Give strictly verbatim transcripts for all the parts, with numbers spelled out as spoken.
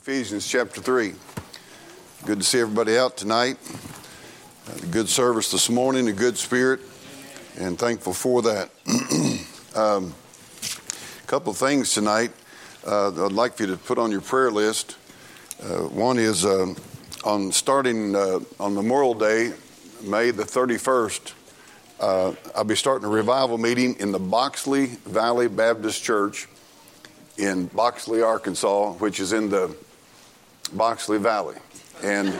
Ephesians chapter three. Good to see everybody out tonight. Had a good service this morning, a good spirit, and thankful for that. um, a couple of things tonight uh, I'd like for you to put on your prayer list. Uh, one is uh, on starting uh, on Memorial Day, May the thirty-first, uh, I'll be starting a revival meeting in the Boxley Valley Baptist Church in Boxley, Arkansas, which is in the Boxley Valley. And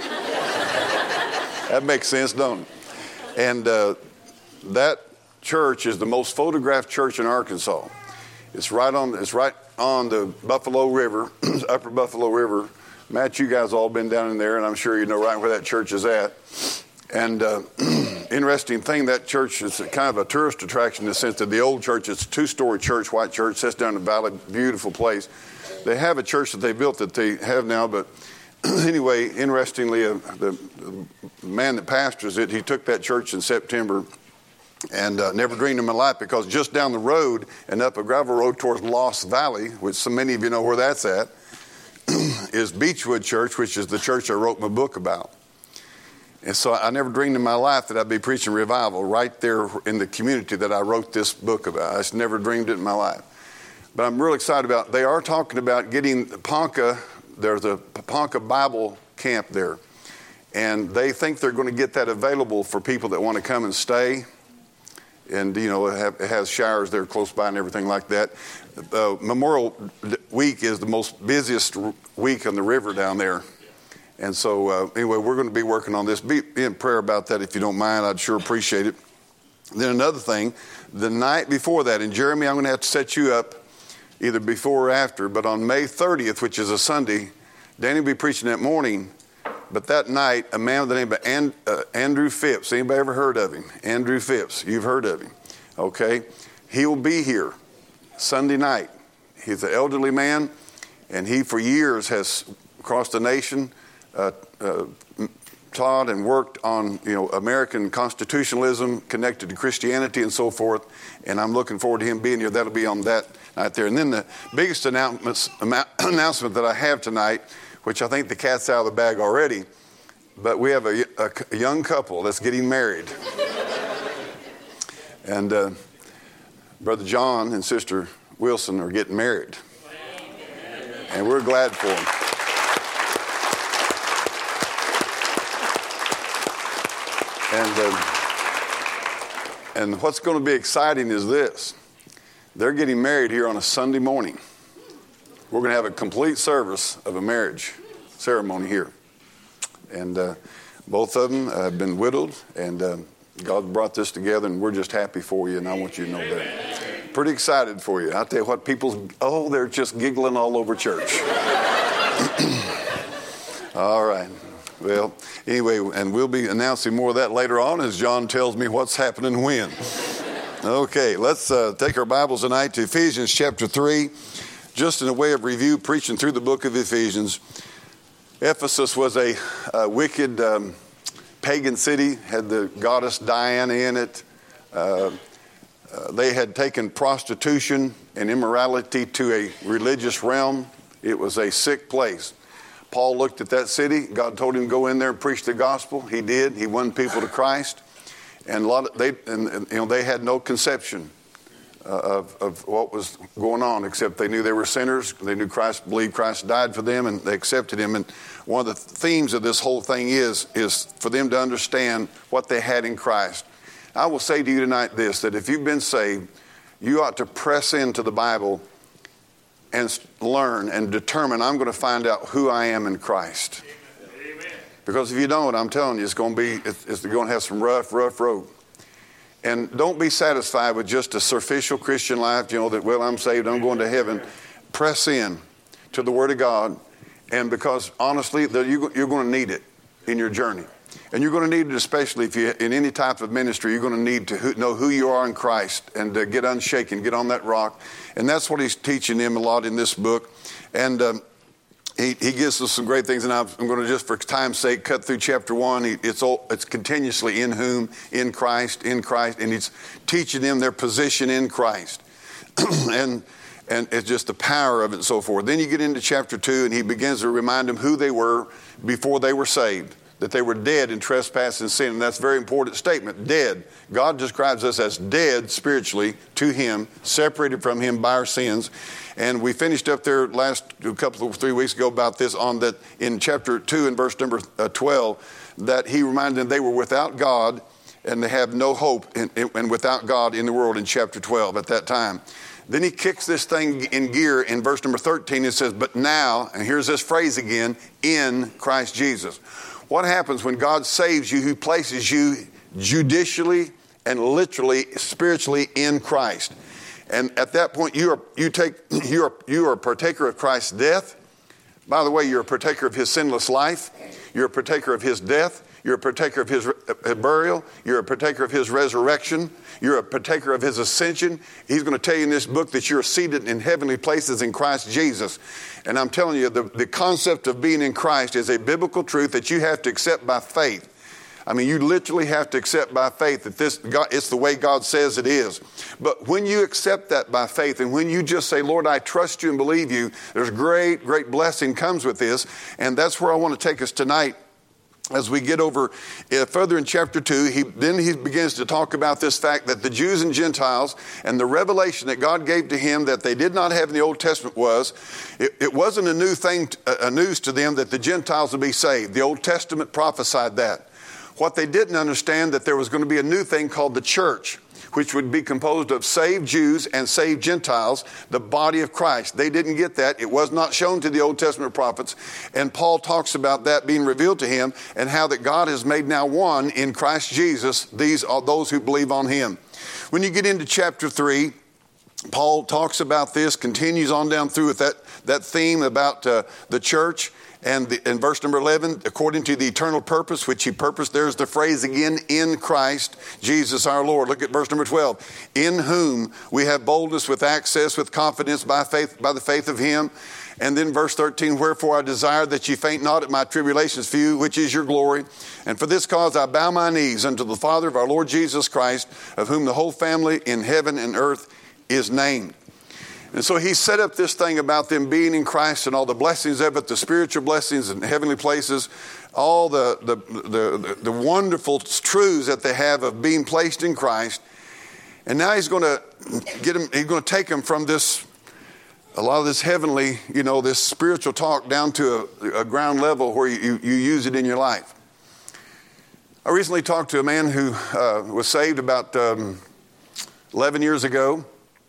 that makes sense, don't it? And uh, that church is the most photographed church in Arkansas. It's right on, it's right on the Buffalo River, Upper Buffalo River. Matt, you guys all been down in there, and I'm sure you know right where that church is at. And uh, interesting thing, that church is kind of a tourist attraction in the sense that the old church, it's a two-story church, white church, sits down in the valley, beautiful place. They have a church that they built that they have now, but anyway, interestingly, uh, the, the man that pastors it, he took that church in September and uh, never dreamed in my life, because just down the road and up a gravel road towards Lost Valley, which so many of you know where that's at, is Beechwood Church, which is the church I wrote my book about. And so I never dreamed in my life that I'd be preaching revival right there in the community that I wrote this book about. I just never dreamed it in my life. But I'm real excited about, they are talking about getting Ponca, there's a Ponca Bible camp there. And they think they're going to get that available for people that want to come and stay. And, you know, it, have, it has showers there close by and everything like that. Uh, Memorial Week is the most busiest week on the river down there. And so, uh, anyway, we're going to be working on this. Be, be in prayer about that if you don't mind. I'd sure appreciate it. Then another thing, the night before that, and Jeremy, I'm going to have to set you up either before or after, but on May thirtieth, which is a Sunday, Danny will be preaching that morning. But that night, a man by the name of And, uh, Andrew Phipps, anybody ever heard of him? Andrew Phipps, you've heard of him, okay? He will be here Sunday night. He's an elderly man, and he for years has across the nation Uh, uh, taught and worked on, you know, American constitutionalism connected to Christianity and so forth. And I'm looking forward to him being here. That'll be on that night there. And then the biggest announcements, announcement that I have tonight, which I think the cat's out of the bag already, but we have a, a, a young couple that's getting married. And uh, Brother John and Sister Wilson are getting married. And we're glad for them. And uh, and what's going to be exciting is this. They're getting married here on a Sunday morning. We're going to have a complete service of a marriage ceremony here. And uh, both of them have been widowed, and uh, God brought this together, and we're just happy for you, and I want you to know that. Pretty excited for you. I'll tell you what, people's, oh, they're just giggling all over church. All right. Well, anyway, and we'll be announcing more of that later on as John tells me what's happening when. Okay, let's uh, take our Bibles tonight to Ephesians chapter three. Just in a way of review, preaching through the book of Ephesians. Ephesus was a, a wicked um, pagan city, had the goddess Diana in it. Uh, uh, they had taken prostitution and immorality to a religious realm. It was a sick place. Paul looked at that city. God told him to go in there and preach the gospel. He did. He won people to Christ, and a lot of they, and, and you know, they had no conception uh, of of what was going on, except they knew they were sinners. They knew Christ, believed Christ died for them, and they accepted Him. And one of the themes of this whole thing is is for them to understand what they had in Christ. I will say to you tonight this: that if you've been saved, you ought to press into the Bible and learn and determine, I'm going to find out who I am in Christ. Amen. Because if you don't, I'm telling you, it's going to be, it's, it's going to have some rough, rough road. And don't be satisfied with just a superficial Christian life, you know, that, well, I'm saved, I'm going to heaven. Press in to the Word of God. And because, honestly, you're going to need it in your journey. And you're going to need it, especially if you in any type of ministry, you're going to need to know who you are in Christ and uh, get unshaken, get on that rock. And that's what he's teaching them a lot in this book. And um, he, he gives us some great things. And I'm going to, just for time's sake, cut through chapter one. He, it's all, it's continuously in whom, in Christ, in Christ. And he's teaching them their position in Christ. and And it's just the power of it and so forth. Then you get into chapter two, and he begins to remind them who they were before they were saved, that they were dead in trespass and sin. And that's a very important statement, dead. God describes us as dead spiritually to him, separated from him by our sins. And we finished up there last a couple of three weeks ago about this on that in chapter two and verse number twelve, that he reminded them they were without God and they have no hope in, in, and without God in the world in chapter twelve at that time. Then he kicks this thing in gear in verse number thirteen. It says, but now, and here's this phrase again, in Christ Jesus. What happens when God saves you? He places you judicially and literally, spiritually in Christ. And at that point, you are you take you are you are a partaker of Christ's death. By the way, you're a partaker of his sinless life. You're a partaker of his death. You're a partaker of his burial. You're a partaker of his resurrection. You're a partaker of his ascension. He's going to tell you in this book that you're seated in heavenly places in Christ Jesus. And I'm telling you, the, the concept of being in Christ is a biblical truth that you have to accept by faith. I mean, you literally have to accept by faith that this God, it's the way God says it is. But when you accept that by faith, and when you just say, Lord, I trust you and believe you, there's great, great blessing comes with this. And that's where I want to take us tonight. As we get over uh, further in chapter two, he, then he begins to talk about this fact that the Jews and Gentiles and the revelation that God gave to him that they did not have in the Old Testament was, it, it wasn't a new thing, a news to them that the Gentiles would be saved. The Old Testament prophesied that. What they didn't understand, that there was going to be a new thing called the church, which would be composed of saved Jews and saved Gentiles, the body of Christ. They didn't get that. It was not shown to the Old Testament prophets. And Paul talks about that being revealed to him and how that God has made now one in Christ Jesus. These are those who believe on him. When you get into chapter three, Paul talks about this, continues on down through with that, that theme about uh, the church. And the, in verse number eleven, according to the eternal purpose, which he purposed, there's the phrase again, in Christ Jesus our Lord. Look at verse number twelve. In whom we have boldness with access, with confidence by faith, by the faith of him. And then verse thirteen, wherefore I desire that ye faint not at my tribulations for you, which is your glory. And for this cause I bow my knees unto the Father of our Lord Jesus Christ, of whom the whole family in heaven and earth is named. And so he set up this thing about them being in Christ and all the blessings of it, the spiritual blessings and heavenly places, all the, the, the, the, the wonderful truths that they have of being placed in Christ. And now he's going to get them, he's going to take them from this, a lot of this heavenly, you know, this spiritual talk down to a, a ground level where you, you use it in your life. I recently talked to a man who uh, was saved about um, eleven years ago.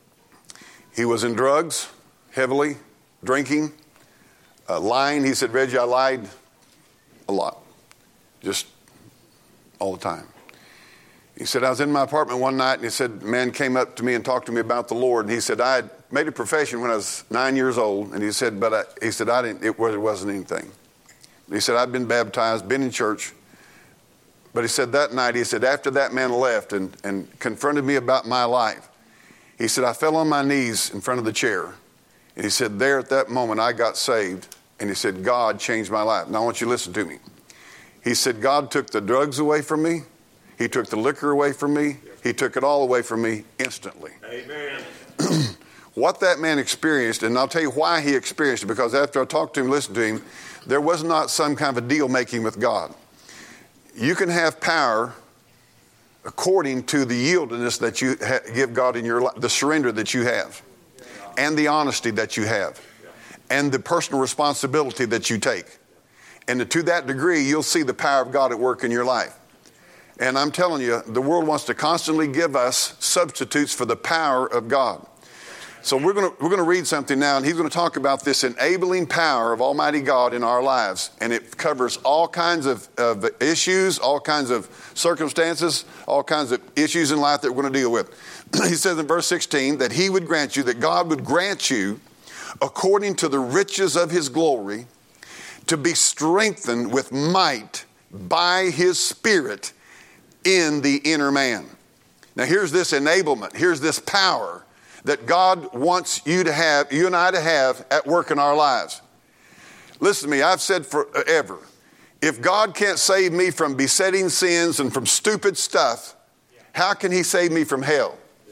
He was in drugs, heavily, drinking, uh, lying. He said, Reggie, I lied a lot, just all the time. He said, I was in my apartment one night, and he said, a man came up to me and talked to me about the Lord. And he said, I had made a profession when I was nine years old. And he said, but I, he said, I didn't, it, it wasn't anything. He said, I'd been baptized, been in church. But he said that night, he said, after that man left and, and confronted me about my life, he said, I fell on my knees in front of the chair. And he said, there at that moment, I got saved. And he said, God changed my life. Now, I want you to listen to me. He said, God took the drugs away from me. He took the liquor away from me. He took it all away from me instantly. Amen. What that man experienced, and I'll tell you why he experienced it, because after I talked to him, listened to him, there was not some kind of a deal making with God. You can have power according to the yieldedness that you ha- give God in your life, the surrender that you have, and the honesty that you have, and the personal responsibility that you take. And to that degree, you'll see the power of God at work in your life. And I'm telling you, the world wants to constantly give us substitutes for the power of God. So we're going to we're going to read something now, and he's going to talk about this enabling power of Almighty God in our lives. And it covers all kinds of, of issues, all kinds of circumstances, all kinds of issues in life that we're going to deal with. He says in verse sixteen that he would grant you, that God would grant you, according to the riches of his glory, to be strengthened with might by his Spirit in the inner man. Now here's this enablement, here's this power that God wants you to have, you and I to have at work in our lives. Listen to me, I've said forever, if God can't save me from besetting sins and from stupid stuff, how can he save me from hell?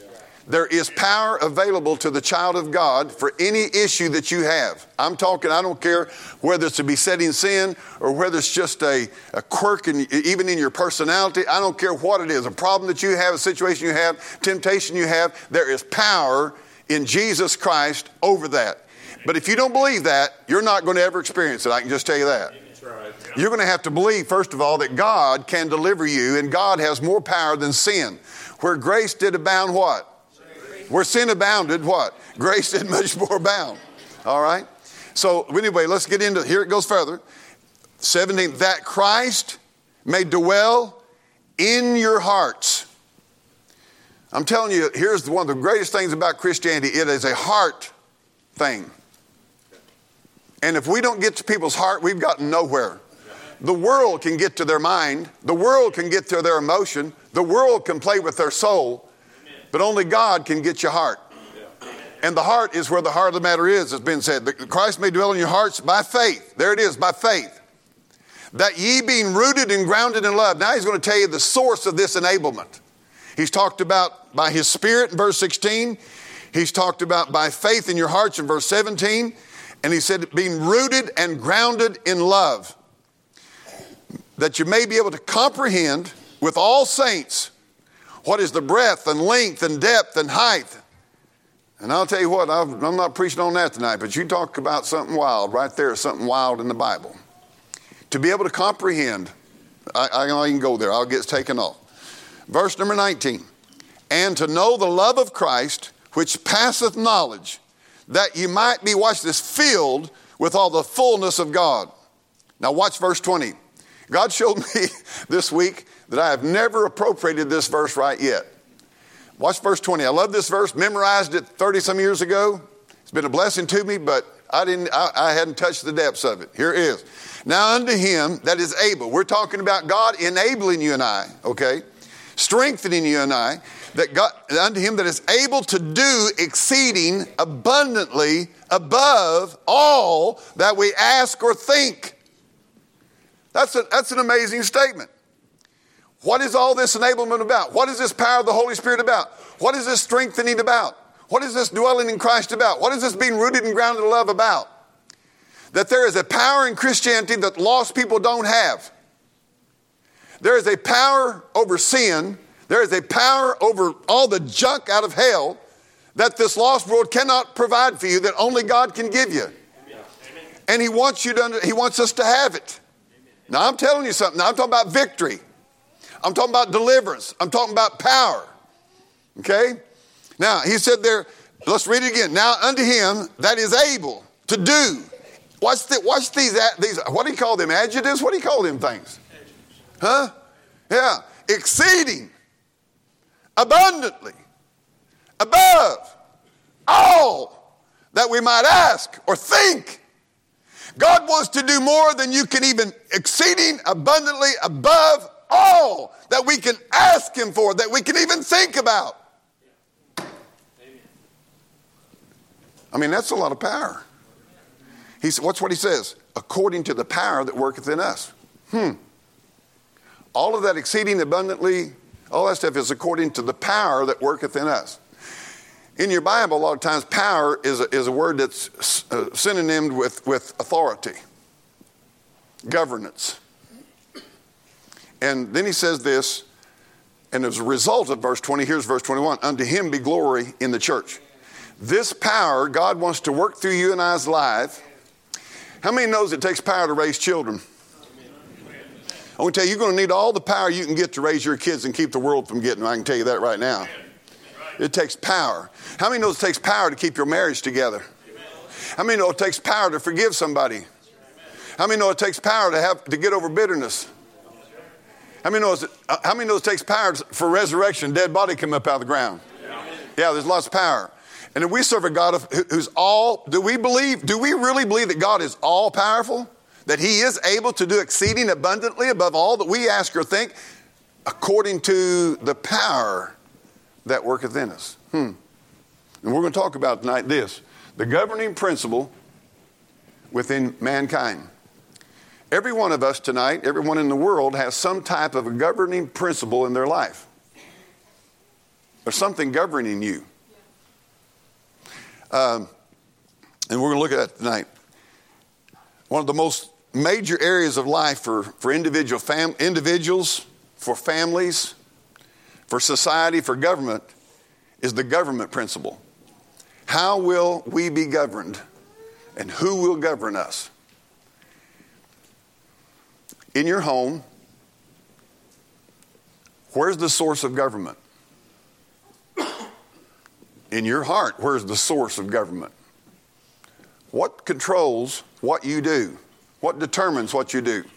There is power available to the child of God for any issue that you have. I'm talking, I don't care whether it's a besetting sin or whether it's just a, a quirk, in, even in your personality. I don't care what it is, a problem that you have, a situation you have, temptation you have. There is power in Jesus Christ over that. But if you don't believe that, you're not going to ever experience it. I can just tell you that. You're going to have to believe, first of all, that God can deliver you, and God has more power than sin. Where grace did abound, what? Where sin abounded, what? Grace did much more abound. All right? So anyway, let's get into, here it goes further. seventeen, that Christ may dwell in your hearts. I'm telling you, here's one of the greatest things about Christianity. It is a heart thing. And if we don't get to people's heart, we've gotten nowhere. The world can get to their mind. The world can get to their emotion. The world can play with their soul. But only God can get your heart. And the heart is where the heart of the matter is, has been said. Christ may dwell in your hearts by faith. There it is, by faith. That ye being rooted and grounded in love. Now he's going to tell you the source of this enablement. He's talked about by his Spirit in verse sixteen. He's talked about by faith in your hearts in verse seventeen. And he said being rooted and grounded in love. That you may be able to comprehend with all saints what is the breadth and length and depth and height. And I'll tell you what, I've, I'm not preaching on that tonight, but you talk about something wild right there, something wild in the Bible. To be able to comprehend, I, I, I can go there, I'll get taken off. Verse number nineteen, and to know the love of Christ, which passeth knowledge, that you might be, watch this, filled with all the fullness of God. Now watch verse twenty. God showed me this week that I have never appropriated this verse right yet. Watch verse twenty. I love this verse, memorized it thirty some years ago. It's been a blessing to me, but I didn't, I, I hadn't touched the depths of it. Here it is. Now unto him that is able. We're talking about God enabling you and I, okay? Strengthening you and I. That God, unto him that is able to do exceeding abundantly above all that we ask or think. That's, a, that's an amazing statement. What is all this enablement about? What is this power of the Holy Spirit about? What is this strengthening about? What is this dwelling in Christ about? What is this being rooted and grounded in love about? That there is a power in Christianity that lost people don't have. There is a power over sin. There is a power over all the junk out of hell that this lost world cannot provide for you, that only God can give you. And he wants you to, he wants us to have it. Now I'm telling you something. Now I'm talking about victory. I'm talking about deliverance. I'm talking about power. Okay? Now he said there, let's read it again. Now unto him that is able to do. Watch, the, watch these, these, what do you call them? Adjectives? What do you call them things? Huh? Yeah. Exceeding. Abundantly. Above. All that we might ask or think. God wants to do more than you can even, exceeding abundantly above all that we can ask him for, that we can even think about. I mean, that's a lot of power. He said, what's what he says? According to the power that worketh in us. Hmm. All of that exceeding abundantly, all that stuff is according to the power that worketh in us. In your Bible, a lot of times, power is a, is a word that's uh, synonymed with, with authority, governance. And then he says this, and as a result of verse twenty, here's verse twenty-one, unto him be glory in the church. This power, God wants to work through you and I's life. How many knows it takes power to raise children? I want to tell you, you're going to need all the power you can get to raise your kids and keep the world from getting them. I can tell you that right now. It takes power. How many knows it takes power to keep your marriage together? How many know it takes power to forgive somebody? How many know it takes power to have to get over bitterness? How many knows it, how many knows it takes power for resurrection? Dead body come up out of the ground. Yeah, there's lots of power. And if we serve a God of, who's all, do we believe, do we really believe that God is all powerful? That he is able to do exceeding abundantly above all that we ask or think according to the power that worketh in us. Hmm. And we're going to talk about tonight this, the governing principle within mankind. Every one of us tonight, everyone in the world has some type of a governing principle in their life. There's something governing you. Um, and we're going to look at that tonight. One of the most major areas of life for, for individual fam, individuals, for families, for society, for government, is the government principle. How will we be governed, and who will govern us? In your home, where's the source of government? In your heart, where's the source of government? What controls what you do? What determines what you do?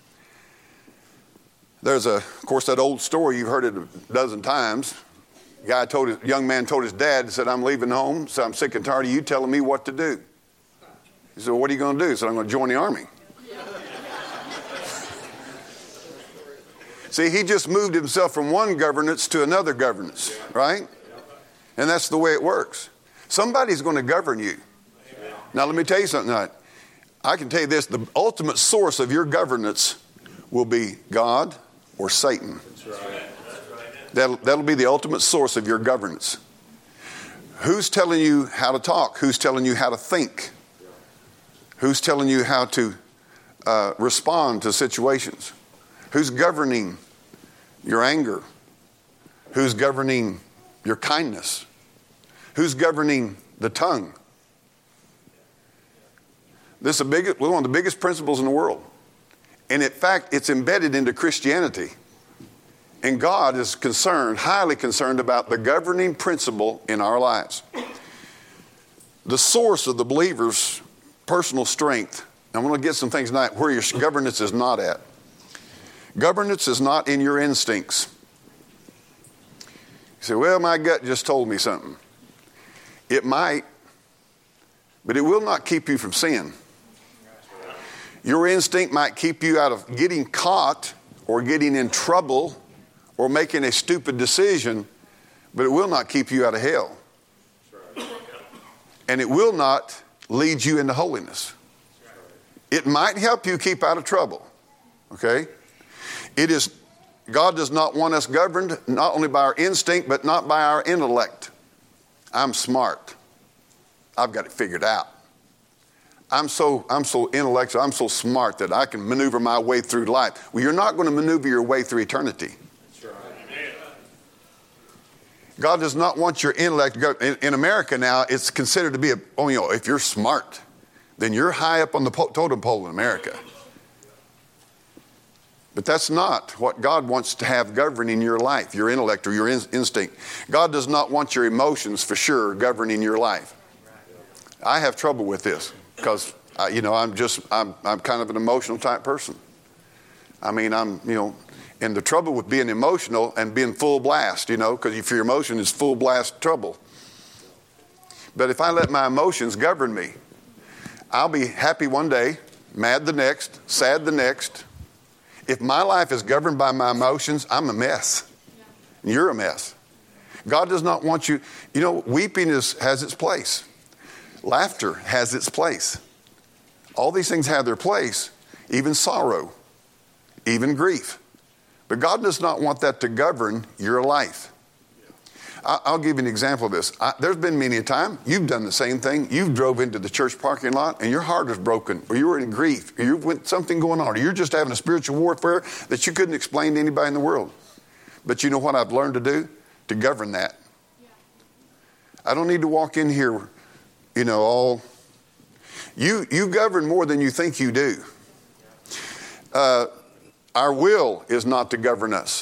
There's a, of course, that old story, you've heard it a dozen times. Guy told his, young man told his dad, he said, I'm leaving home, so I'm sick and tired of you telling me what to do. He said, well, what are you going to do? He said, I'm going to join the army. See, he just moved himself from one governance to another governance, right? And that's the way it works. Somebody's going to govern you. Now, let me tell you something tonight. I can tell you this, the ultimate source of your governance will be God or Satan. That's right. That'll, that'll be the ultimate source of your governance. Who's telling you how to talk? Who's telling you how to think? Who's telling you how to uh, respond to situations? Who's governing your anger? Who's governing your kindness? Who's governing the tongue? This is a big, one of the biggest principles in the world. And in fact, it's embedded into Christianity. And God is concerned, highly concerned about the governing principle in our lives. The source of the believer's personal strength. I'm going to get some things tonight where your governance is not at. Governance is not in your instincts. You say, well, my gut just told me something. It might, but it will not keep you from sin. Your instinct might keep you out of getting caught or getting in trouble or making a stupid decision, but it will not keep you out of hell. And it will not lead you into holiness. It might help you keep out of trouble. Okay? It is, God does not want us governed not only by our instinct, but not by our intellect. I'm smart. I've got it figured out. I'm so, I'm so intellectual, I'm so smart that I can maneuver my way through life. Well, you're not going to maneuver your way through eternity. That's right. God does not want your intellect to go. In, in America now, it's considered to be a, oh, you know, if you're smart, then you're high up on the po- totem pole in America. But that's not what God wants to have governing your life, your intellect or your in- instinct. God does not want your emotions, for sure, governing your life. I have trouble with this because, uh, you know, I'm just, I'm, I'm kind of an emotional type person. I mean, I'm, you know, and the trouble with being emotional and being full blast, you know, because if your emotion is full blast trouble. But if I let my emotions govern me, I'll be happy one day, mad the next, sad the next. If my life is governed by my emotions, I'm a mess. And you're a mess. God does not want you, you know, weeping is, has its place. Laughter has its place. All these things have their place, even sorrow, even grief. But God does not want that to govern your life. I'll give you an example of this. I, there's been many a time you've done the same thing. You've drove into the church parking lot and your heart is broken, or you were in grief, or you went something going on, or you're just having a spiritual warfare that you couldn't explain to anybody in the world. But you know what I've learned to do? To govern that. I don't need to walk in here, you know, all... You, you govern more than you think you do. Uh, our will is not to govern us.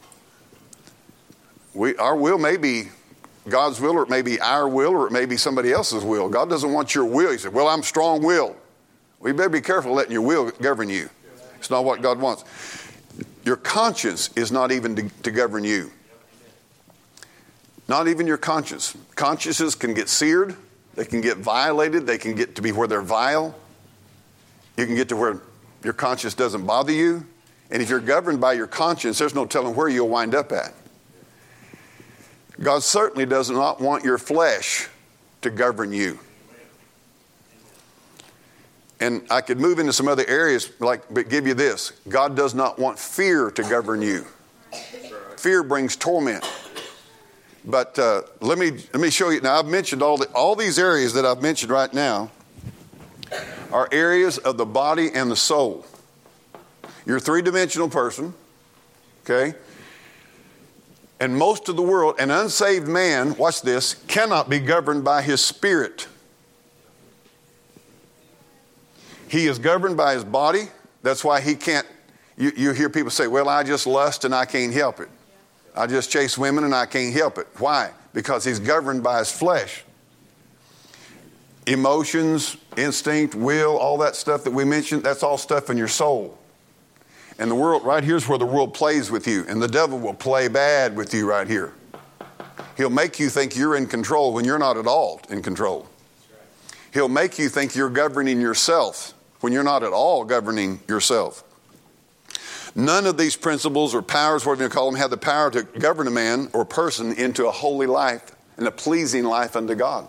We, our will may be God's will, or it may be our will, or it may be somebody else's will. God doesn't want your will. He said, well, I'm strong-willed. Well, you better be careful letting your will govern you. It's not what God wants. Your conscience is not even to, to govern you. Not even your conscience. Consciences can get seared. They can get violated. They can get to be where they're vile. You can get to where your conscience doesn't bother you. And if you're governed by your conscience, there's no telling where you'll wind up at. God certainly does not want your flesh to govern you. And I could move into some other areas, like, but give you this. God does not want fear to govern you. Fear brings torment. But uh, let me let me show you. Now, I've mentioned all the, all these areas that I've mentioned right now are areas of the body and the soul. You're a three-dimensional person, okay? And most of the world, an unsaved man, watch this, cannot be governed by his spirit. He is governed by his body. That's why he can't, you, you hear people say, well, I just lust and I can't help it. I just chase women and I can't help it. Why? Because he's governed by his flesh. Emotions, instinct, will, all that stuff that we mentioned, that's all stuff in your soul. And the world, right here's where the world plays with you. And the devil will play bad with you right here. He'll make you think you're in control when you're not at all in control. He'll make you think you're governing yourself when you're not at all governing yourself. None of these principles or powers, whatever you call them, have the power to govern a man or person into a holy life and a pleasing life unto God.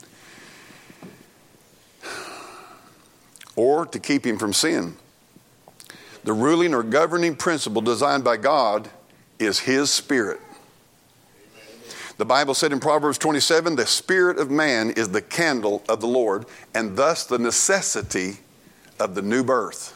Or to keep him from sin. The ruling or governing principle designed by God is his spirit. The Bible said in Proverbs twenty-seven, the spirit of man is the candle of the Lord, and thus the necessity of the new birth.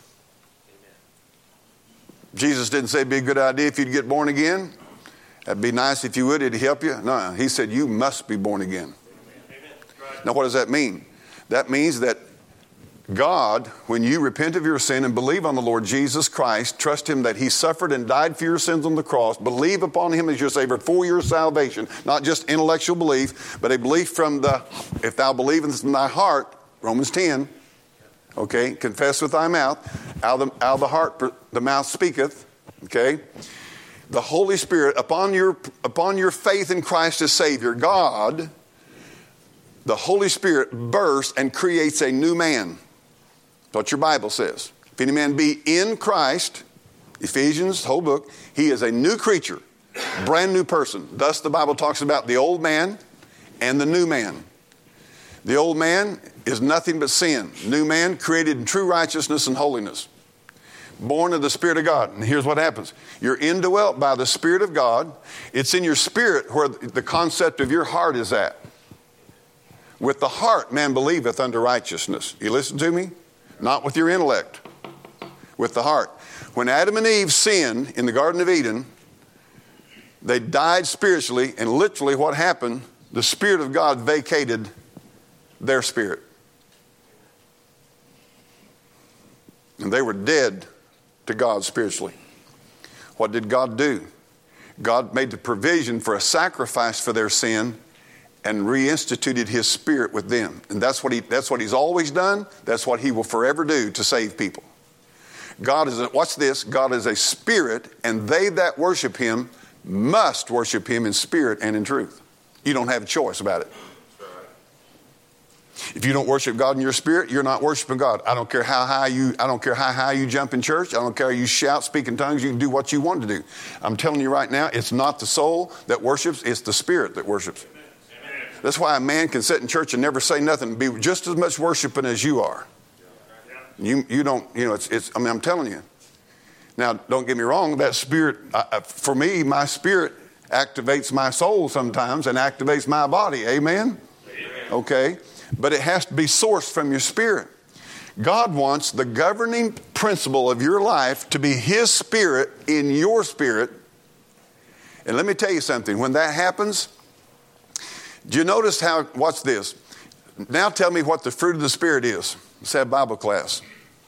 Jesus didn't say it'd be a good idea if you'd get born again. That'd be nice if you would, it'd help you. No, he said you must be born again. Now what does that mean? That means that God, when you repent of your sin and believe on the Lord Jesus Christ, trust him that he suffered and died for your sins on the cross, believe upon him as your Savior for your salvation, not just intellectual belief, but a belief from the, if thou believest in thy heart, Romans ten, okay, confess with thy mouth, out of the, out of the heart the mouth speaketh, okay. The Holy Spirit, upon your, upon your faith in Christ as Savior, God, the Holy Spirit bursts and creates a new man. That's what your Bible says. If any man be in Christ, Ephesians, the whole book, he is a new creature, brand new person. Thus the Bible talks about the old man and the new man. The old man is nothing but sin. New man created in true righteousness and holiness. Born of the Spirit of God. And here's what happens. You're indwelt by the Spirit of God. It's in your spirit where the concept of your heart is at. With the heart man believeth unto righteousness. You listen to me? Not with your intellect. With the heart. When Adam and Eve sinned in the Garden of Eden, they died spiritually, and literally what happened, the Spirit of God vacated their spirit. And they were dead to God spiritually. What did God do? God made the provision for a sacrifice for their sin and reinstituted his spirit with them. And that's what he, that's what he's always done. That's what he will forever do to save people. God is, a, watch this, God is a spirit, and they that worship him must worship him in spirit and in truth. You don't have a choice about it. If you don't worship God in your spirit, you're not worshiping God. I don't care how high you, I don't care how high you jump in church. I don't care how you shout, speak in tongues. You can do what you want to do. I'm telling you right now, it's not the soul that worships, it's the spirit that worships. That's why a man can sit in church and never say nothing and be just as much worshiping as you are. You you don't, you know, it's, it's I mean, I'm telling you. Now, don't get me wrong, that spirit, uh, for me, my spirit activates my soul sometimes and activates my body. Amen? Amen. Okay? But it has to be sourced from your spirit. God wants the governing principle of your life to be his spirit in your spirit. And let me tell you something. When that happens, do you notice how, watch this. Now tell me what the fruit of the Spirit is. Let's have Bible class.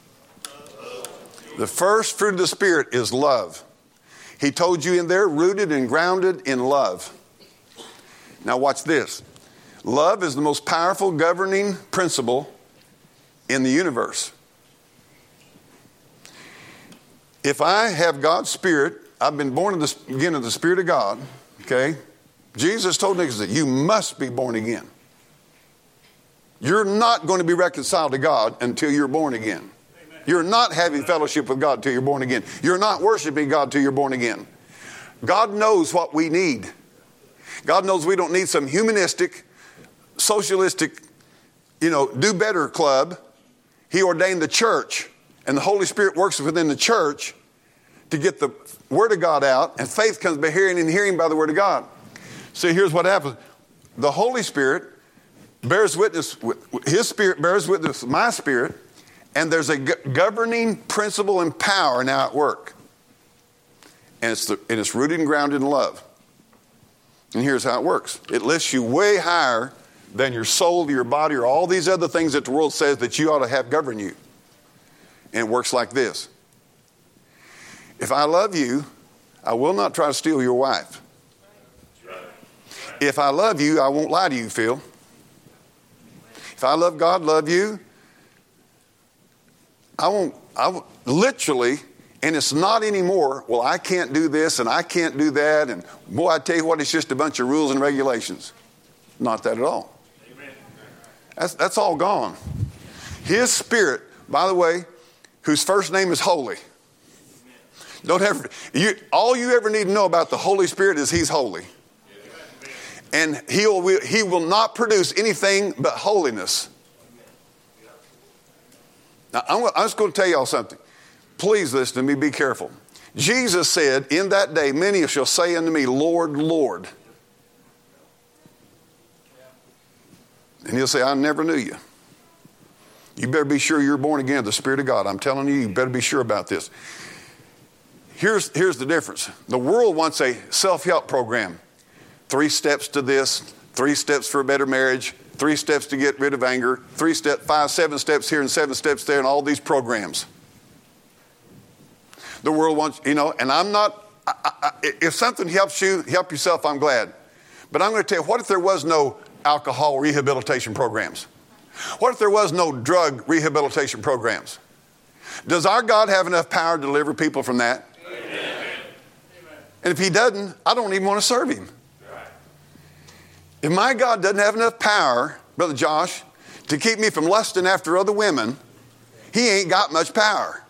The first fruit of the Spirit is love. He told you in there, rooted and grounded in love. Now watch this. Love is the most powerful governing principle in the universe. If I have God's Spirit, I've been born of the, again of the Spirit of God, okay? Jesus told Nicodemus that you must be born again. You're not going to be reconciled to God until you're born again. Amen. You're not having fellowship with God until you're born again. You're not worshiping God until you're born again. God knows what we need. God knows we don't need some humanistic, socialistic, you know, do better club. He ordained the church, and the Holy Spirit works within the church to get the Word of God out, and faith comes by hearing and hearing by the Word of God. See, here's what happens. The Holy Spirit bears witness, with, his spirit bears witness with my spirit, and there's a governing principle and power now at work. And it's, the, and it's rooted and grounded in love. And here's how it works. It lifts you way higher than your soul, your body, or all these other things that the world says that you ought to have govern you. And it works like this. If I love you, I will not try to steal your wife. If I love you, I won't lie to you, Phil. If I love God, love you, I won't, I won't, literally, and it's not anymore, well, I can't do this and I can't do that. And boy, I tell you what, it's just a bunch of rules and regulations. Not that at all. Amen. That's, that's all gone. His Spirit, by the way, whose first name is Holy. Don't ever, you, all you ever need to know about the Holy Spirit is He's holy. And he will, he will not produce anything but holiness. Now, I'm, I'm just going to tell y'all something. Please listen to me, be careful. Jesus said, in that day, many shall say unto me, Lord, Lord. And he'll say, I never knew you. You better be sure you're born again of the Spirit of God. I'm telling you, you better be sure about this. Here's, here's the difference. The world wants a self-help program. Three steps to this, three steps for a better marriage, three steps to get rid of anger, three step, five, seven steps here and seven steps there, and all these programs. The world wants, you know, and I'm not, I, I, if something helps you, help yourself, I'm glad. But I'm going to tell you, what if there was no alcohol rehabilitation programs? What if there was no drug rehabilitation programs? Does our God have enough power to deliver people from that? Amen. And if He doesn't, I don't even want to serve Him. If my God doesn't have enough power, Brother Josh, to keep me from lusting after other women, He ain't got much power.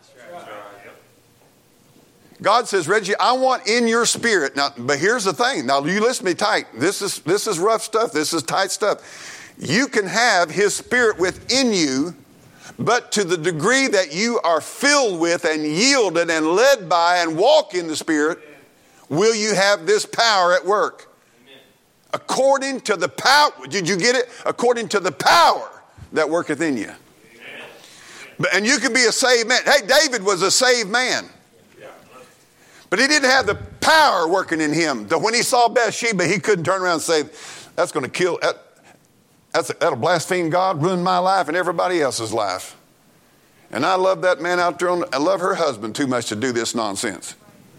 God says, Reggie, I want in your spirit. Now, but here's the thing. Now, you listen to me tight. This is, this is rough stuff. This is tight stuff. You can have His Spirit within you, but to the degree that you are filled with and yielded and led by and walk in the Spirit, will you have this power at work? According to the power, did you get it? According to the power that worketh in you. Amen. And you can be a saved man. Hey, David was a saved man. But he didn't have the power working in him. That when he saw Bathsheba, he couldn't turn around and say, that's going to kill, that, that's, that'll blaspheme God, ruin my life and everybody else's life. And I love that man out there. On, I love her husband too much to do this nonsense.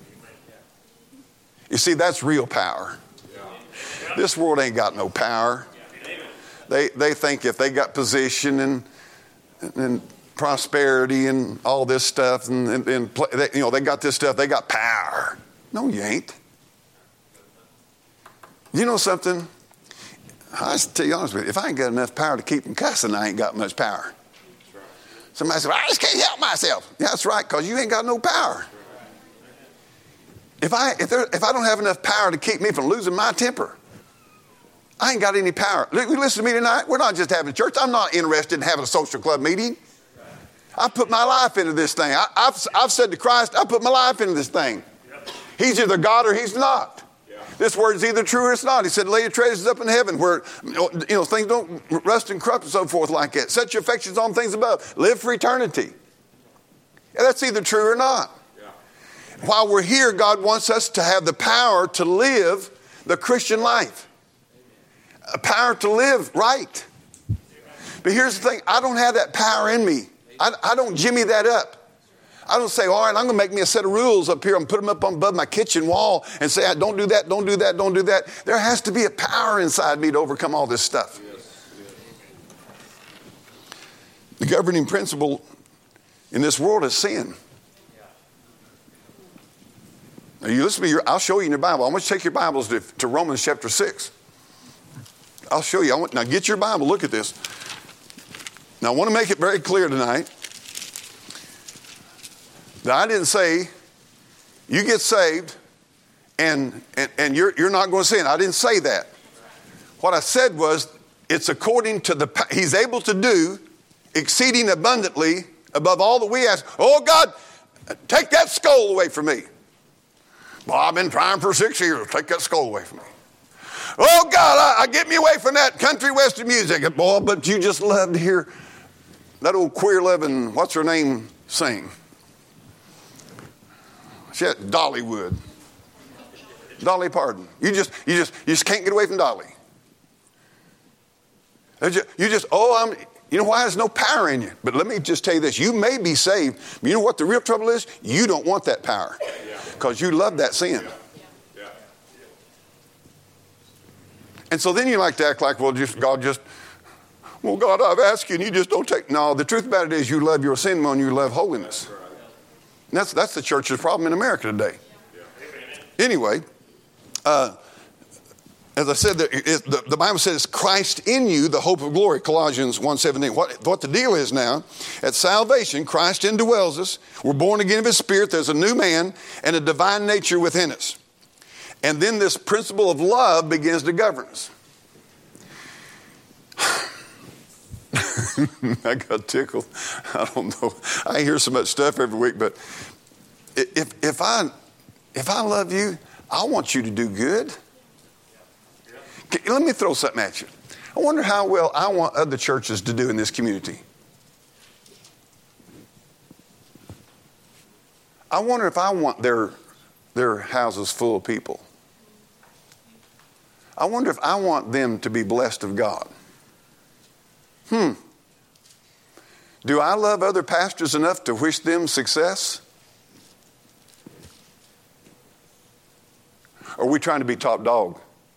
You see, that's real power. This world ain't got no power. They they think if they got position and and prosperity and all this stuff and, and, and they, you know they got this stuff, they got power. No, you ain't. You know something? I just tell you honest with you, if I ain't got enough power to keep from cussing, I ain't got much power. Somebody said, I just can't help myself. Yeah, that's right, because you ain't got no power. If I if there, if I don't have enough power to keep me from losing my temper, I ain't got any power. Listen to me tonight. We're not just having church. I'm not interested in having a social club meeting. I put my life into this thing. I, I've, I've said to Christ, I put my life into this thing. He's either God or He's not. This word is either true or it's not. He said, lay your treasures up in heaven where you know things don't rust and corrupt and so forth like that. Set your affections on things above. Live for eternity. Yeah, that's either true or not. Yeah. While we're here, God wants us to have the power to live the Christian life. A power to live right. But here's the thing. I don't have that power in me. I, I don't jimmy that up. I don't say, all right, I'm going to make me a set of rules up here and put them up on above my kitchen wall and say, don't do that, don't do that, don't do that. There has to be a power inside me to overcome all this stuff. The governing principle in this world is sin. Now you listen to me, I'll show you in your Bible. I want you to take your Bibles to, to Romans chapter six. I'll show you. I want, now get your Bible. Look at this. Now I want to make it very clear tonight that I didn't say you get saved and, and, and you're, you're not going to sin. I didn't say that. What I said was it's according to the, He's able to do exceeding abundantly above all that we ask. Oh God, take that skull away from me. Well, I've been trying for six years. Take that skull away from me. Oh, God, I, I get me away from that country western music. Boy, but you just love to hear that old queer-loving, what's her name, sing. She had Dollywood. Dolly Parton. You just, you just, you just can't get away from Dolly. You just, oh, I'm, you know why? There's no power in you. But let me just tell you this. You may be saved. But you know what the real trouble is? You don't want that power. Because you love that sin. And so then you like to act like, well, just God just, well, God, I've asked you and you just don't take. No, the truth about it is you love your sin more than you love holiness. And that's, that's the church's problem in America today. Anyway, uh, as I said, the, it, the, the Bible says Christ in you, the hope of glory, Colossians one seventeen. What, what the deal is now, at salvation, Christ indwells us. We're born again of his Spirit. There's a new man and a divine nature within us. And then this principle of love begins to govern us. I got tickled. I don't know. I hear so much stuff every week, but if if I if I love you, I want you to do good. Let me throw something at you. I wonder how well I want other churches to do in this community. I wonder if I want their their houses full of people. I wonder if I want them to be blessed of God. Hmm. Do I love other pastors enough to wish them success? Or are we trying to be top dog?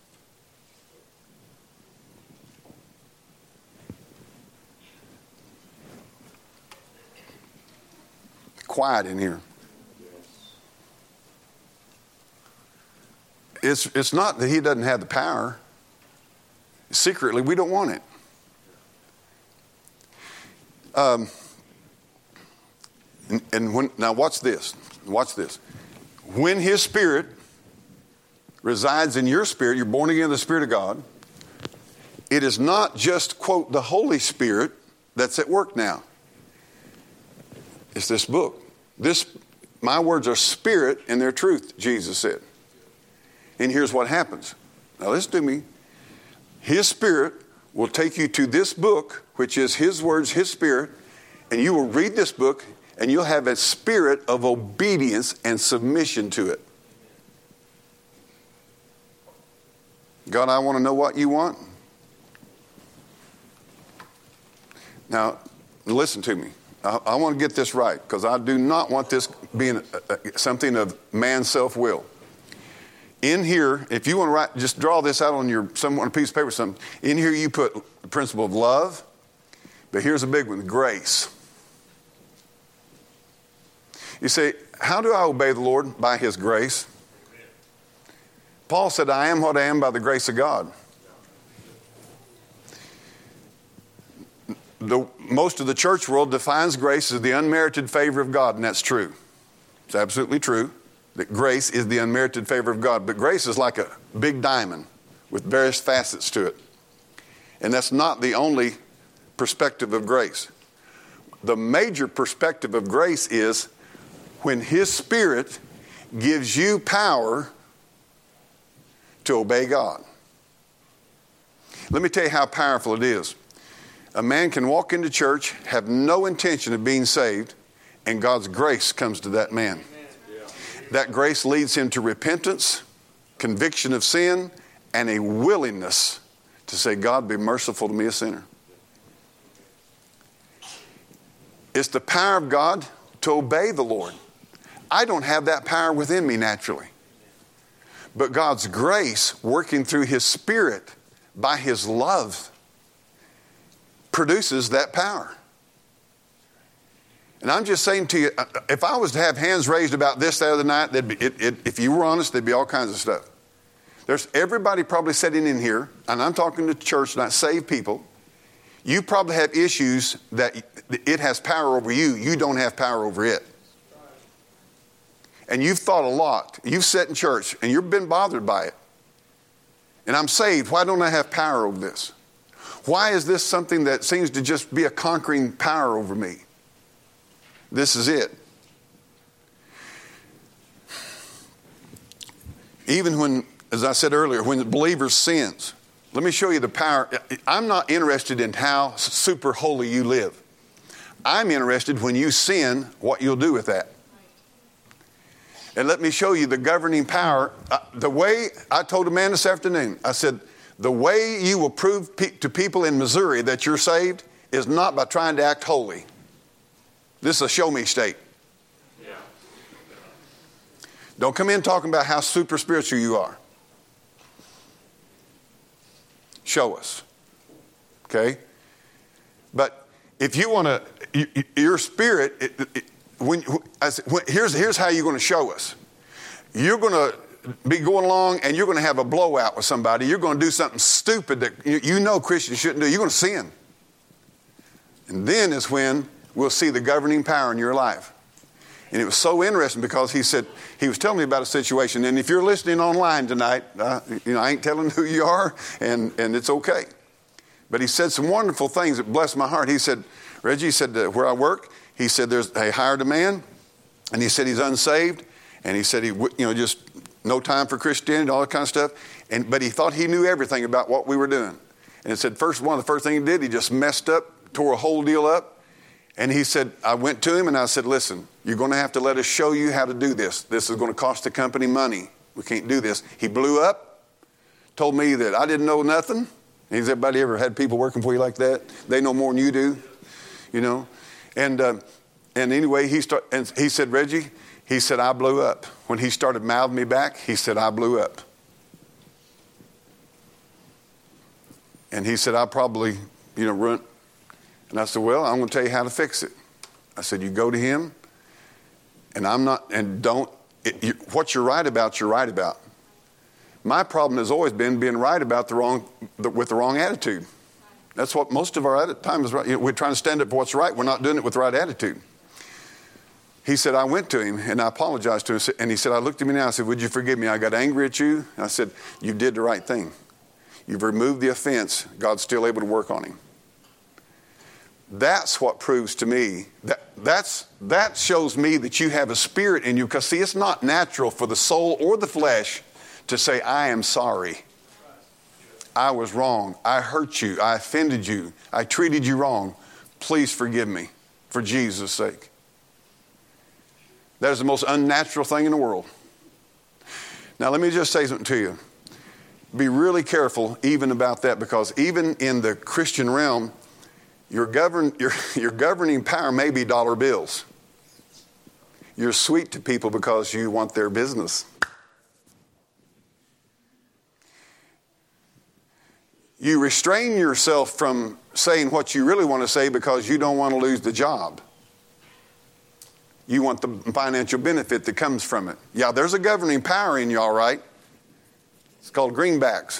Quiet in here. It's, it's not that he doesn't have the power. Secretly, we don't want it. Um, and, and when, now watch this. Watch this. When his Spirit resides in your spirit, you're born again of the Spirit of God, it is not just, quote, the Holy Spirit that's at work now. It's this book. This, my words are spirit and they're truth, Jesus said. And here's what happens. Now listen to me. His Spirit will take you to this book, which is his words, his Spirit, and you will read this book and you'll have a spirit of obedience and submission to it. God, I want to know what you want. Now, listen to me. I, I want to get this right because I do not want this being a, a, something of man's self-will. In here, if you want to write, just draw this out on your some on a piece of paper or something. In here you put the principle of love, but here's a big one, grace. You say, how do I obey the Lord? By his grace. Paul said, I am what I am by the grace of God. The, most of the church world defines grace as the unmerited favor of God, and that's true. It's absolutely true that grace is the unmerited favor of God. But grace is like a big diamond with various facets to it. And that's not the only perspective of grace. The major perspective of grace is when his Spirit gives you power to obey God. Let me tell you how powerful it is. A man can walk into church, have no intention of being saved, and God's grace comes to that man. That grace leads him to repentance, conviction of sin, and a willingness to say, God, be merciful to me, a sinner. It's the power of God to obey the Lord. I don't have that power within me naturally. But God's grace, working through his Spirit by his love, produces that power. And I'm just saying to you, if I was to have hands raised about this the other night, there'd be, it, it, if you were honest, there'd be all kinds of stuff. There's everybody probably sitting in here, and I'm talking to church, not saved people. You probably have issues that it has power over you. You don't have power over it. And you've thought a lot. You've sat in church, and you've been bothered by it. And I'm saved. Why don't I have power over this? Why is this something that seems to just be a conquering power over me? This is it. Even when as I said earlier, when the believer sins, let me show you the power. I'm not interested in how super holy you live. I'm interested when you sin, what you'll do with that. And let me show you the governing power. Uh, the way I told a man this afternoon, I said, the way you will prove pe- to people in Missouri that you're saved is not by trying to act holy. This is a show me state. Yeah. Don't come in talking about how super spiritual you are. Show us. Okay? But if you want to, you, your spirit, it, it, when, I said, when here's, here's how you're going to show us. You're going to be going along and you're going to have a blowout with somebody. You're going to do something stupid that you, you know Christians shouldn't do. You're going to sin. And then is when we'll see the governing power in your life. And it was so interesting because he said, he was telling me about a situation. And if you're listening online tonight, uh, you know, I ain't telling who you are, and, and it's okay. But he said some wonderful things that blessed my heart. He said, Reggie, he said, uh, where I work, he said, there's, they hired a man, and he said he's unsaved, and he said he, you know, just no time for Christianity, all that kind of stuff. And but he thought he knew everything about what we were doing. And it said, first, one of the first things he did, he just messed up, tore a whole deal up. And he said, I went to him and I said, listen, you're going to have to let us show you how to do this. This is going to cost the company money. We can't do this. He blew up, told me that I didn't know nothing. Has everybody ever had people working for you like that? They know more than you do, you know. And uh, and anyway, he start, and he said, Reggie, he said, I blew up. When he started mouthing me back, he said, I blew up. And he said, I probably, you know, run. And I said, well, I'm going to tell you how to fix it. I said, you go to him, and I'm not, and don't, it, you, what you're right about, you're right about. My problem has always been being right about the wrong, the, with the wrong attitude. That's what most of our time is right. You know, we're trying to stand up for what's right. We're not doing it with the right attitude. He said, I went to him, and I apologized to him. And he said, I looked at me now. I said, would you forgive me? I got angry at you. I said, you did the right thing. You've removed the offense. God's still able to work on him. That's what proves to me, that that's that shows me that you have a spirit in you. Because, see, it's not natural for the soul or the flesh to say, I am sorry. I was wrong. I hurt you. I offended you. I treated you wrong. Please forgive me for Jesus' sake. That is the most unnatural thing in the world. Now, let me just say something to you. Be really careful even about that, because even in the Christian realm, Your, govern, your, your governing power may be dollar bills. You're sweet to people because you want their business. You restrain yourself from saying what you really want to say because you don't want to lose the job. You want the financial benefit that comes from it. Yeah, there's a governing power in you, all right. It's called greenbacks.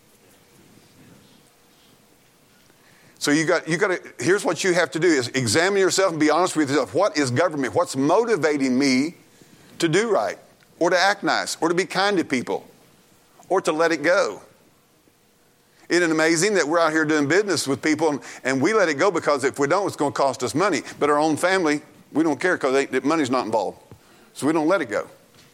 So you got, you got to, here's what you have to do is examine yourself and be honest with yourself. What is governing me? What's motivating me to do right, or to act nice, or to be kind to people, or to let it go? Isn't it amazing that we're out here doing business with people and, and we let it go because if we don't, it's going to cost us money. But our own family, we don't care because they, money's not involved. So we don't let it go.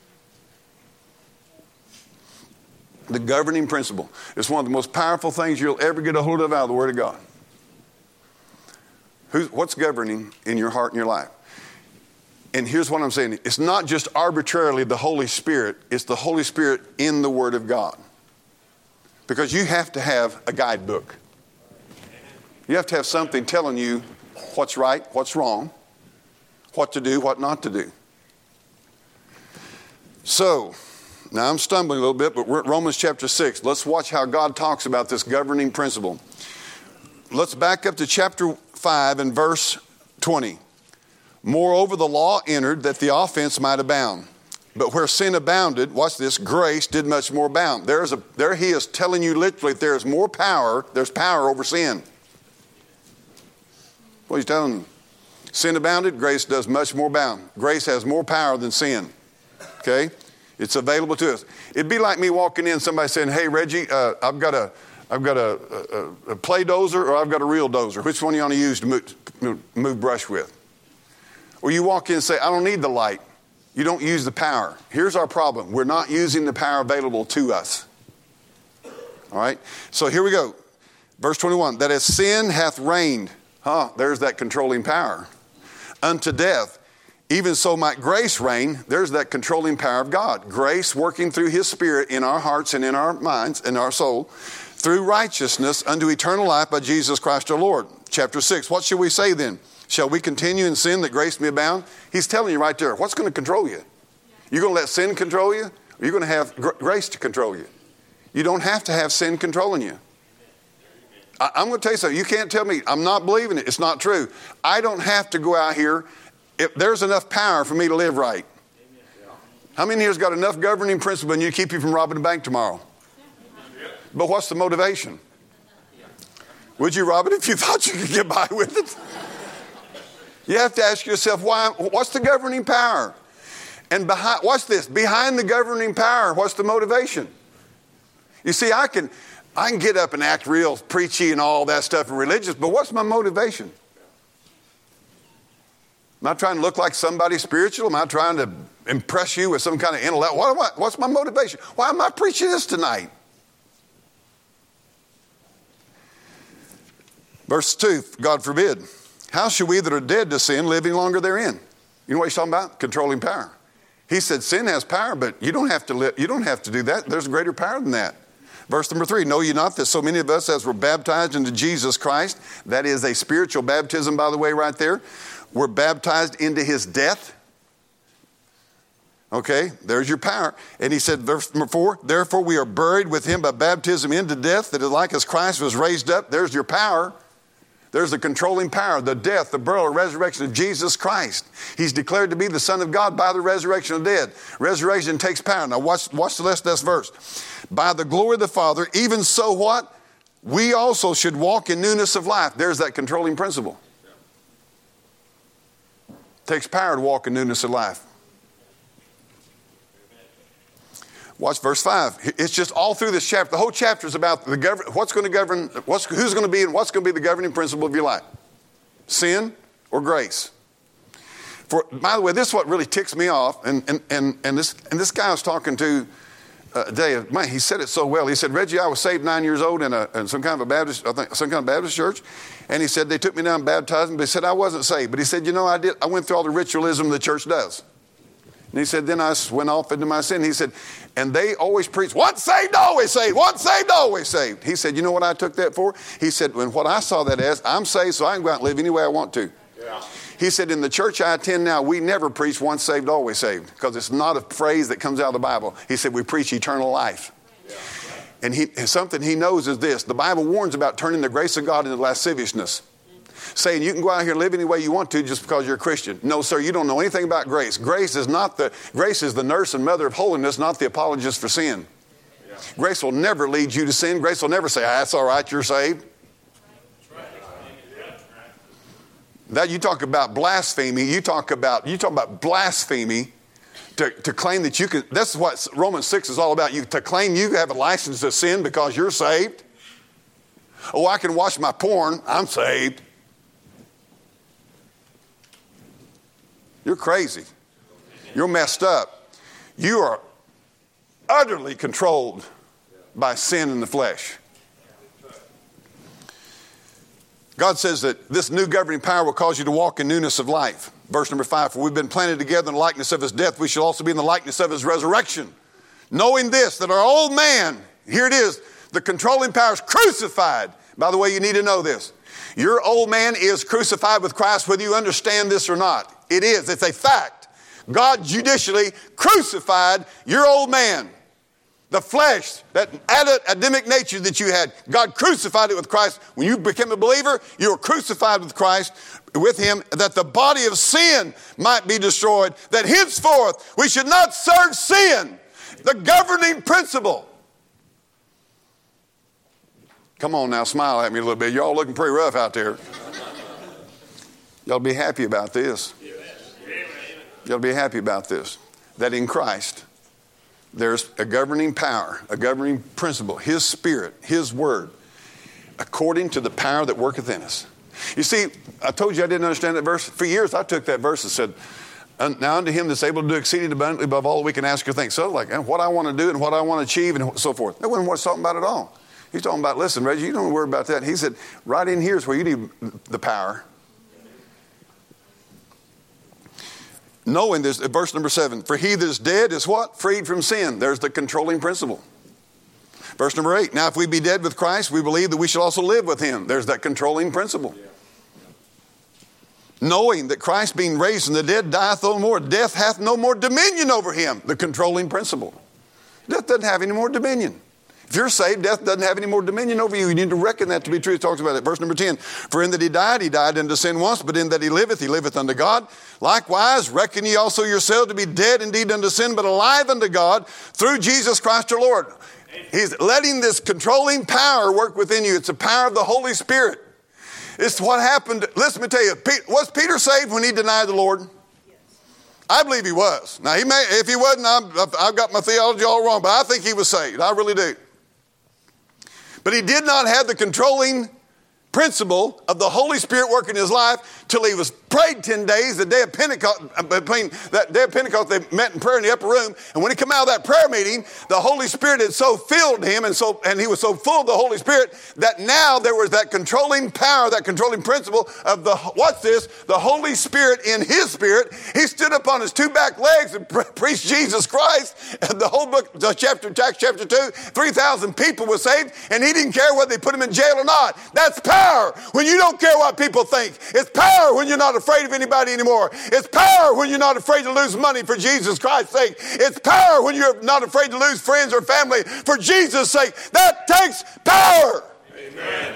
The governing principle is one of the most powerful things you'll ever get a hold of out of the Word of God. Who's, what's governing in your heart and your life? And here's what I'm saying. It's not just arbitrarily the Holy Spirit. It's the Holy Spirit in the Word of God. Because you have to have a guidebook. You have to have something telling you what's right, what's wrong, what to do, what not to do. So, now I'm stumbling a little bit, but we're at Romans chapter six. Let's watch how God talks about this governing principle. Let's back up to chapter five and verse twenty. Moreover, the law entered that the offense might abound. But where sin abounded, watch this, grace did much more abound. There's a, there he is telling you literally there's more power, there's power over sin. What he's telling you. Sin abounded, grace does much more abound. Grace has more power than sin. Okay? It's available to us. It'd be like me walking in, somebody saying, hey, Reggie, uh, I've got a I've got a, a, a play dozer or I've got a real dozer. Which one do you want to use to move, move brush with? Or you walk in and say, I don't need the light. You don't use the power. Here's our problem. We're not using the power available to us. All right? So here we go. Verse twenty-one. That as sin hath reigned. Huh, there's that controlling power. Unto death. Even so might grace reign. There's that controlling power of God. Grace working through his Spirit in our hearts and in our minds, in our soul. Through righteousness unto eternal life by Jesus Christ our Lord. Chapter six. What shall we say then? Shall we continue in sin that grace may abound? He's telling you right there. What's going to control you? You're going to let sin control you? Or you're going to have gr- grace to control you? You don't have to have sin controlling you. I, I'm going to tell you something. You can't tell me, I'm not believing it. It's not true. I don't have to go out here. If there's enough power for me to live right. How many here has got enough governing principle in you to keep you from robbing a bank tomorrow? But what's the motivation? Would you rob it if you thought you could get by with it? You have to ask yourself, why? What's the governing power? And behind, watch this, behind the governing power, what's the motivation? You see, I can, I can get up and act real preachy and all that stuff and religious, but what's my motivation? Am I trying to look like somebody spiritual? Am I trying to impress you with some kind of intellect? What am I, what's my motivation? Why am I preaching this tonight? Verse two, God forbid. How shall we that are dead to sin live any longer therein? You know what he's talking about? Controlling power. He said sin has power, but you don't have to live, you don't have to do that. There's greater power than that. Verse number three, know ye not that so many of us as were baptized into Jesus Christ, that is a spiritual baptism, by the way, right there, were baptized into his death. Okay, there's your power. And he said, verse number four, therefore we are buried with him by baptism into death, that is like as Christ was raised up. There's your power. There's the controlling power, the death, the burial, resurrection of Jesus Christ. He's declared to be the Son of God by the resurrection of the dead. Resurrection takes power. Now watch, watch the rest of this verse. By the glory of the Father, even so what? We also should walk in newness of life. There's that controlling principle. Takes power to walk in newness of life. Watch verse five. It's just all through this chapter. The whole chapter is about the govern, what's going to govern, what's, who's going to be and what's going to be the governing principle of your life. Sin or grace. For, by the way, this is what really ticks me off. And, and, and, and, this, and this guy I was talking to uh, today, man, he said it so well. He said, Reggie, I was saved nine years old in, a, in some kind of a Baptist, I think, some kind of Baptist church. And he said, they took me down and baptized me. But he said, I wasn't saved. But he said, you know, I did. I went through all the ritualism the church does. And he said, then I went off into my sin. He said, and they always preach, once saved, always saved. Once saved, always saved. He said, you know what I took that for? He said, when what I saw that as, I'm saved, so I can go out and live any way I want to. Yeah. He said, in the church I attend now, we never preach once saved, always saved, because it's not a phrase that comes out of the Bible. He said, we preach eternal life. Yeah. And he, something he knows is this. The Bible warns about turning the grace of God into lasciviousness. Saying you can go out here and live any way you want to just because you're a Christian. No, sir, you don't know anything about grace. Grace is not the grace is the nurse and mother of holiness, not the apologist for sin. Yeah. Grace will never lead you to sin. Grace will never say, ah, that's all right, you're saved. That you talk about blasphemy, you talk about you talk about blasphemy to, to claim that you can. That's what Romans six is all about. You to claim you have a license to sin because you're saved. Oh, I can watch my porn, I'm saved. You're crazy. You're messed up. You are utterly controlled by sin in the flesh. God says that this new governing power will cause you to walk in newness of life. Verse number five, for we've been planted together in the likeness of his death. We shall also be in the likeness of his resurrection. Knowing this, that our old man, here it is, the controlling power is crucified. By the way, you need to know this. Your old man is crucified with Christ, whether you understand this or not. It is. It's a fact. God judicially crucified your old man. The flesh, that Adamic nature that you had, God crucified it with Christ. When you became a believer, you were crucified with Christ, with him, that the body of sin might be destroyed, that henceforth we should not serve sin, the governing principle. Come on now, smile at me a little bit. Y'all looking pretty rough out there. Y'all be happy about this. Y'all be happy about this. That in Christ, there's a governing power, a governing principle, his spirit, his word, according to the power that worketh in us. You see, I told you I didn't understand that verse. For years I took that verse and said, And now unto him that's able to do exceeding abundantly above all we can ask or think. So like eh, what I want to do and what I want to achieve and so forth. That wasn't what he's talking about at all. He's talking about, listen, Reggie, you don't worry about that. He said, right in here is where you need the power. Knowing this, verse number seven, for he that is dead is what? Freed from sin. There's the controlling principle. Verse number eight, now if we be dead with Christ, we believe that we shall also live with him. There's that controlling principle. Yeah. Knowing that Christ being raised from the dead dieth no more, death hath no more dominion over him. The controlling principle. Death doesn't have any more dominion. If you're saved, death doesn't have any more dominion over you. You need to reckon that to be true. He talks about it. Verse number ten. For in that he died, he died unto sin once, but in that he liveth, he liveth unto God. Likewise, reckon ye also yourselves to be dead indeed unto sin, but alive unto God through Jesus Christ our Lord. He's letting this controlling power work within you. It's the power of the Holy Spirit. It's what happened. Listen, let me tell you, was Peter saved when he denied the Lord? I believe he was. Now, he may, if he wasn't, I've, I've got my theology all wrong, but I think he was saved. I really do. But he did not have the controlling principle of the Holy Spirit working in his life till he was prayed ten days, the day of Pentecost. Between that day of Pentecost, they met in prayer in the upper room. And when he came out of that prayer meeting, the Holy Spirit had so filled him and so, and he was so full of the Holy Spirit that now there was that controlling power, that controlling principle of the, what's this? The Holy Spirit in his spirit. He stood up on his two back legs and pre- preached Jesus Christ. And the whole book, the chapter, Acts chapter two, three thousand people were saved, and he didn't care whether they put him in jail or not. That's power when you don't care what people think. It's power when you're not afraid of anybody anymore. It's power when you're not afraid to lose money for Jesus Christ's sake. It's power when you're not afraid to lose friends or family for Jesus' sake. That takes power. Amen.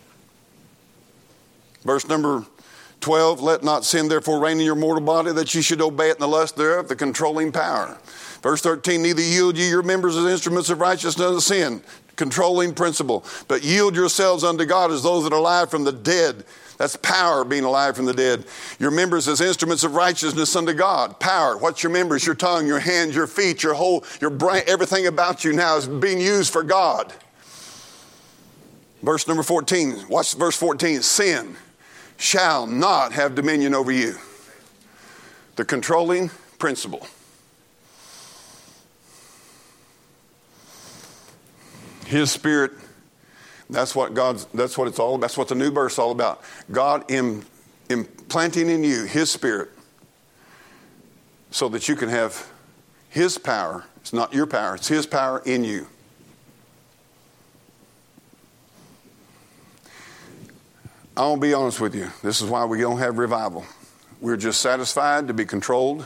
Verse number twelve, let not sin therefore reign in your mortal body, that ye should obey it in the lust thereof, the controlling power. Verse thirteen, neither yield ye your members as instruments of righteousness unto sin, controlling principle, but yield yourselves unto God as those that are alive from the dead. That's power, being alive from the dead. Your members as instruments of righteousness unto God. Power. What's your members? Your tongue, your hands, your feet, your whole, your brain, everything about you now is being used for God. Verse number fourteen. Watch verse fourteen. Sin shall not have dominion over you. The controlling principle. His Spirit, that's what God's, that's what it's all about. That's what the new birth's all about. God im, implanting in you His Spirit so that you can have His power. It's not your power, it's His power in you. I want to be honest with you. This is why we don't have revival. We're just satisfied to be controlled.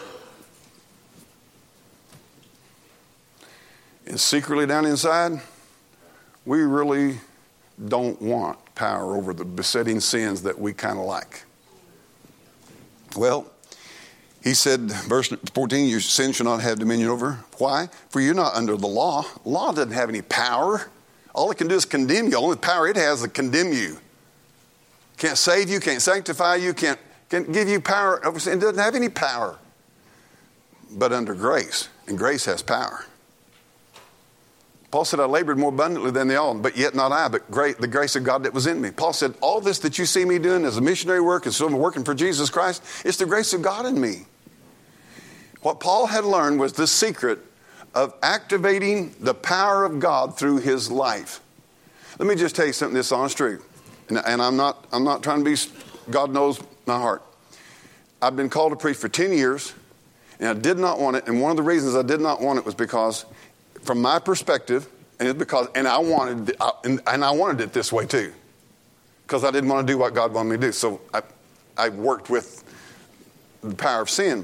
And secretly down inside, we really don't want power over the besetting sins that we kind of like. Well, he said, verse fourteen, your sin shall not have dominion over. Why? For you're not under the law. Law doesn't have any power. All it can do is condemn you. The only power it has is to condemn you. Can't save you, can't sanctify you, can't, can't give you power over sin. It doesn't have any power. But under grace, and grace has power. Paul said, I labored more abundantly than they all, but yet not I, but great, the grace of God that was in me. Paul said, all this that you see me doing as a missionary work and so I'm working for Jesus Christ, it's the grace of God in me. What Paul had learned was the secret of activating the power of God through his life. Let me just tell you something that's honest truth. And, and I'm not, I'm not trying to be, God knows my heart. I've been called to preach for ten years, and I did not want it. And one of the reasons I did not want it was because from my perspective, and it's because, and I wanted, and, and I wanted it this way too, because I didn't want to do what God wanted me to do. So I, I worked with the power of sin.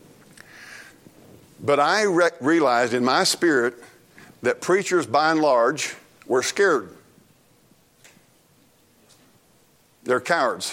But I re- realized in my spirit that preachers, by and large, were scared. They're cowards.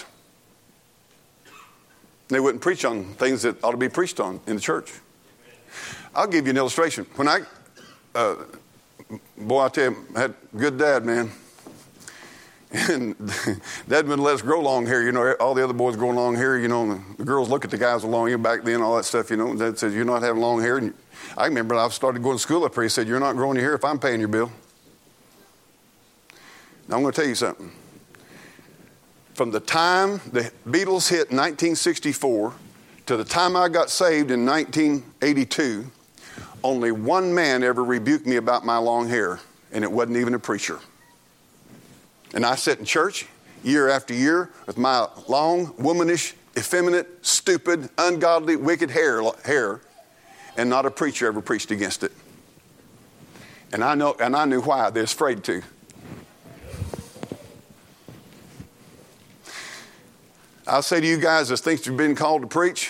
They wouldn't preach on things that ought to be preached on in the church. I'll give you an illustration. When I Uh, boy, I tell you, I had a good dad, man. And Dad wouldn't let us grow long hair. You know, all the other boys grow long hair. You know, and the girls look at the guys with long hair back then, all that stuff, you know. And Dad says, you're not having long hair. And I remember I started going to school up here. He said, you're not growing your hair if I'm paying your bill. Now, I'm going to tell you something. From the time the Beatles hit nineteen sixty-four To the time I got saved in nineteen eighty-two, only one man ever rebuked me about my long hair, and it wasn't even a preacher. And I sat in church year after year with my long, womanish, effeminate, stupid, ungodly, wicked hair, hair, and not a preacher ever preached against it. And I know, and I knew why. They're afraid to. I'll say to you guys, as things you've been called to preach,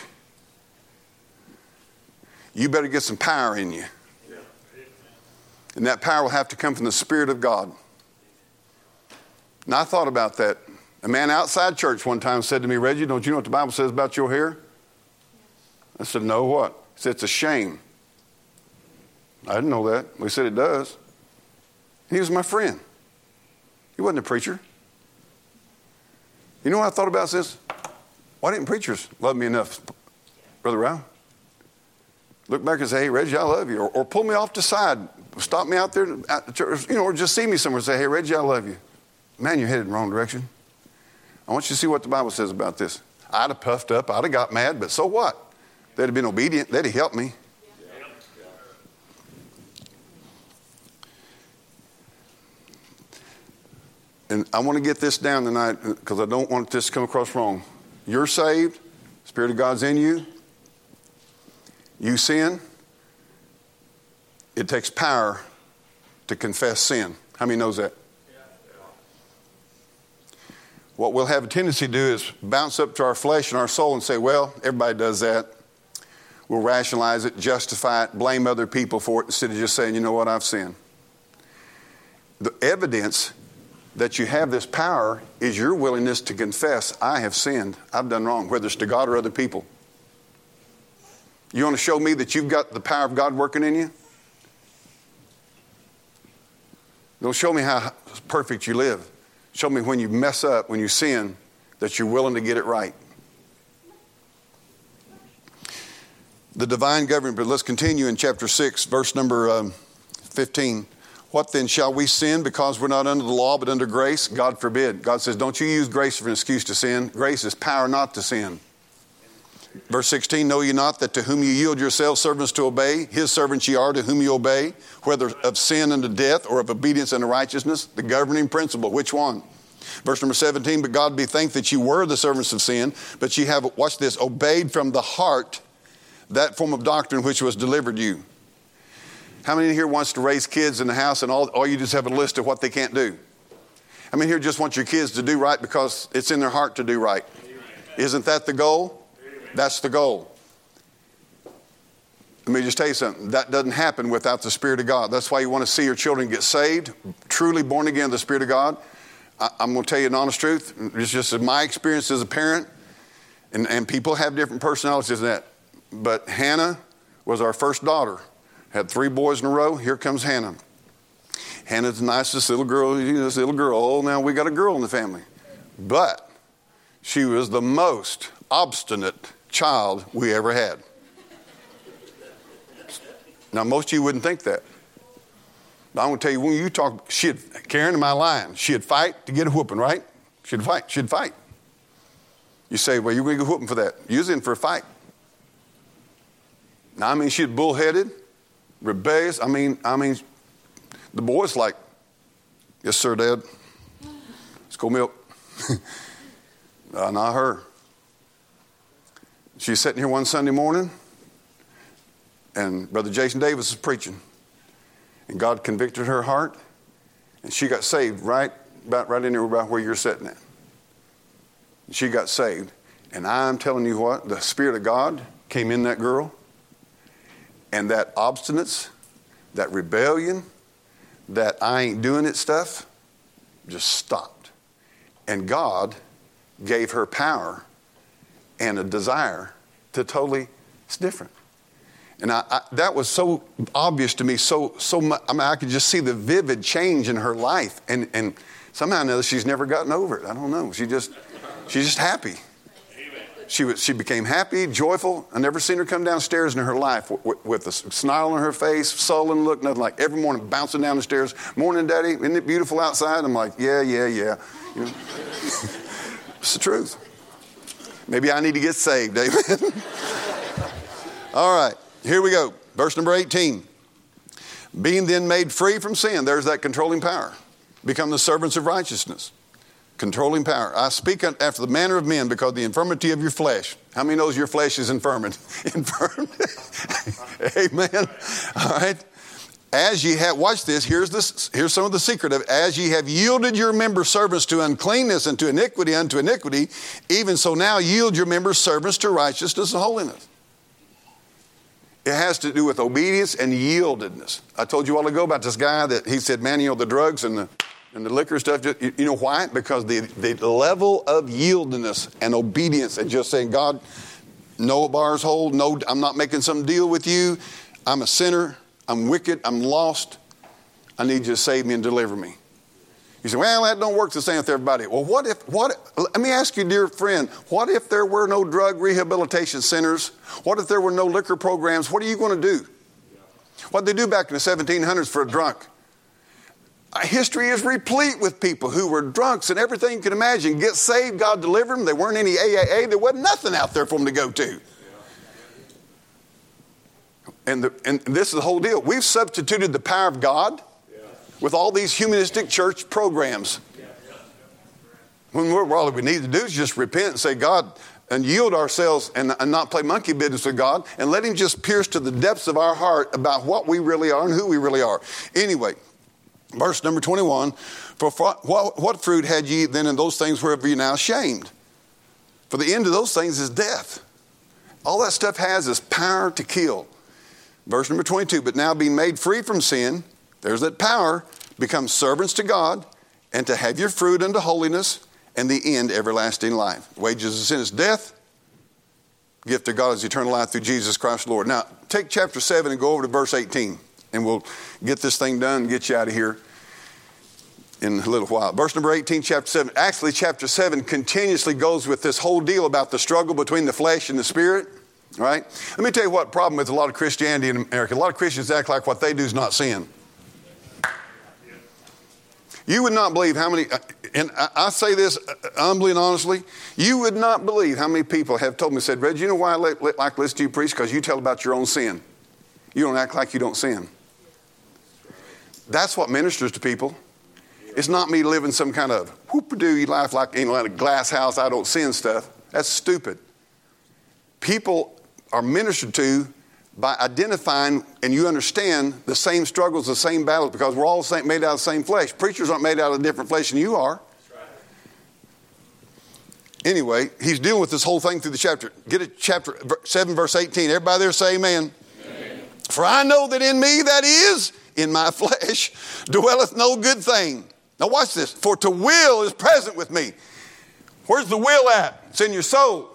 you better get some power in you. And that power will have to come from the Spirit of God. And I thought about that. A man outside church one time said to me, Reggie, don't you know what the Bible says about your hair? I said, no, what? He said, it's a shame. I didn't know that. He said it does. He was my friend. He wasn't a preacher. You know what I thought about this? Why didn't preachers love me enough, Brother Rao? Look back and say, hey, Reggie, I love you. Or, or pull me off the side. Stop me out there at the church. You know, or just see me somewhere and say, hey, Reggie, I love you. Man, you're headed in the wrong direction. I want you to see what the Bible says about this. I'd have puffed up. I'd have got mad. But so what? They'd have been obedient. They'd have helped me. And I want to get this down tonight because I don't want this to come across wrong. You're saved. Spirit of God's in you. You sin. It takes power to confess sin. How many knows that? What we'll have a tendency to do is bounce up to our flesh and our soul and say, well, everybody does that. We'll rationalize it, justify it, blame other people for it instead of just saying, you know what, I've sinned. The evidence that you have this power is your willingness to confess, I have sinned, I've done wrong, whether it's to God or other people. You want to show me that you've got the power of God working in you? Don't show me how perfect you live. Show me when you mess up, when you sin, that you're willing to get it right. The divine government, but let's continue in chapter six, verse number um, fifteen. What then, shall we sin because we're not under the law but under grace? God forbid. God says, don't you use grace for an excuse to sin. Grace is power not to sin. Verse sixteen, know ye not that to whom you yield yourselves servants to obey, his servants ye are to whom you obey, whether of sin unto death or of obedience unto righteousness, the governing principle, which one? Verse number seventeen, but God be thanked that you were the servants of sin, but ye have, watch this, obeyed from the heart that form of doctrine which was delivered you. How many here wants to raise kids in the house and all, all you just have a list of what they can't do? How many here just want your kids to do right because it's in their heart to do right? Isn't that the goal? That's the goal. Let me just tell you something. That doesn't happen without the Spirit of God. That's why you want to see your children get saved, truly born again of the Spirit of God. I, I'm going to tell you an honest truth. It's just my experience as a parent, and, and people have different personalities than that. But Hannah was our first daughter. Had three boys in a row. Here comes Hannah. Hannah's the nicest little girl. You know, this little girl. Oh, now we got a girl in the family. But she was the most obstinate child we ever had. Now, most of you wouldn't think that. But I'm going to tell you, when you talk, she'd, Karen, am I lying? She'd fight to get a whooping, right? She'd fight. She'd fight. You say, well, you're going to get a whooping for that. Use it for a fight. Now, I mean, she'd bullheaded, rebellious. I mean, I mean, the boy's like, yes, sir, Dad. Let's go milk. uh, not her. She's sitting here one Sunday morning, and Brother Jason Davis is preaching. And God convicted her heart, and she got saved right about right in there about where you're sitting at. She got saved. And I'm telling you what, the Spirit of God came in that girl, and that obstinance, that rebellion, that I ain't doing it stuff, just stopped. And God gave her power and a desire to totally, it's different. And I, I, that was so obvious to me, so so much. I mean, I could just see the vivid change in her life, and and somehow or another she's never gotten over it. I don't know. She just she's just happy. She was she became happy, joyful. I never seen her come downstairs in her life with, with a smile on her face, sullen look, nothing like. Every morning bouncing down the stairs. Morning, Daddy. Isn't it beautiful outside? I'm like, yeah, yeah, yeah. You know? It's the truth. Maybe I need to get saved. Amen. All right, here we go. Verse number eighteen. Being then made free from sin, there's that controlling power. Become the servants of righteousness. Controlling power. I speak after the manner of men because the infirmity of your flesh. How many knows your flesh is infirm? Infirm. Amen. All right. As ye have, watch this, here's this, here's some of the secret of it. As ye have yielded your members servants to uncleanness and to iniquity unto iniquity, even so now yield your members servants to righteousness and holiness. It has to do with obedience and yieldedness. I told you a while ago about this guy that he said, man, you know, the drugs and the and the liquor stuff, you, you know why? Because the, the level of yieldedness and obedience and just saying, God, no bars hold, no, I'm not making some deal with you. I'm a sinner. I'm wicked. I'm lost. I need you to save me and deliver me. You say, well, that don't work the same with everybody. Well, what if, what, let me ask you, dear friend, what if there were no drug rehabilitation centers? What if there were no liquor programs? What are you going to do? What did they do back in the seventeen hundreds for a drunk? History is replete with people who were drunks and everything you can imagine. Get saved, God delivered them. There weren't any A A A. There wasn't nothing out there for them to go to. And, the, and this is the whole deal. We've substituted the power of God with all these humanistic church programs. When we're, all we need to do is just repent and say, God, and yield ourselves and, and not play monkey business with God and let him just pierce to the depths of our heart about what we really are and who we really are. Anyway, verse number twenty-one, for what, what fruit had ye then in those things whereof ye now ashamed? For the end of those things is death. All that stuff has is power to kill. Verse number twenty-two, but now being made free from sin, there's that power, become servants to God, and to have your fruit unto holiness, and the end everlasting life. Wages of sin is death. Gift of God is eternal life through Jesus Christ Lord. Now, take chapter seven and go over to verse eighteen, and we'll get this thing done and get you out of here in a little while. Verse number eighteen, chapter seven. Actually, chapter seven continuously goes with this whole deal about the struggle between the flesh and the spirit. All right? Let me tell you what the problem with a lot of Christianity in America. A lot of Christians act like what they do is not sin. You would not believe how many, and I say this humbly and honestly, you would not believe how many people have told me, said, Reggie, you know why I like to listen to you preach? Because you tell about your own sin. You don't act like you don't sin. That's what ministers to people. It's not me living some kind of whoop-a-doo life like in a glass house, I don't sin stuff. That's stupid. People are ministered to by identifying, and you understand the same struggles, the same battles, because we're all made out of the same flesh. Preachers aren't made out of different flesh than you are. Right. Anyway, he's dealing with this whole thing through the chapter. Get it, chapter seven, verse eighteen. Everybody there say amen. Amen. For I know that in me, that is, in my flesh, dwelleth no good thing. Now watch this. For to will is present with me. Where's the will at? It's in your soul.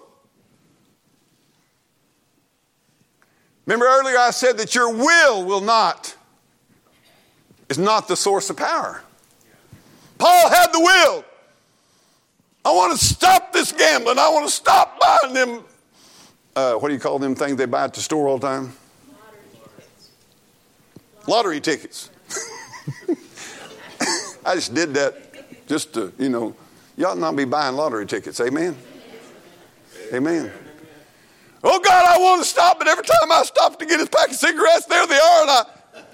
Remember earlier I said that your will will not, is not the source of power. Paul had the will. I want to stop this gambling. I want to stop buying them, uh, what do you call them things they buy at the store all the time? Lottery tickets. I just did that just to, you know, you ought not be buying lottery tickets. Amen? Amen. Oh, God, I want to stop, but every time I stop to get his pack of cigarettes, there they are, and I...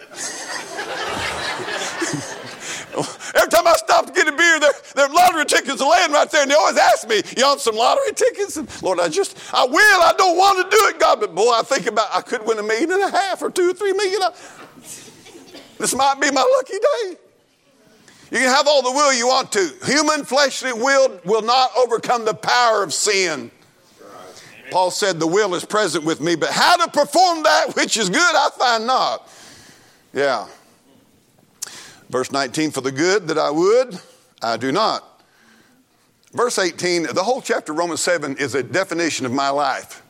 every time I stop to get a beer, there, there lottery tickets are laying right there, and they always ask me, you want some lottery tickets? And Lord, I just, I will, I don't want to do it, God, but boy, I think about, I could win a million and a half or two or three million. This might be my lucky day. You can have all the will you want to. Human fleshly will will not overcome the power of sin. Paul said the will is present with me, but how to perform that which is good I find not. Yeah. Verse nineteen, for the good that I would, I do not. Verse eighteen, the whole chapter of Romans seven is a definition of my life.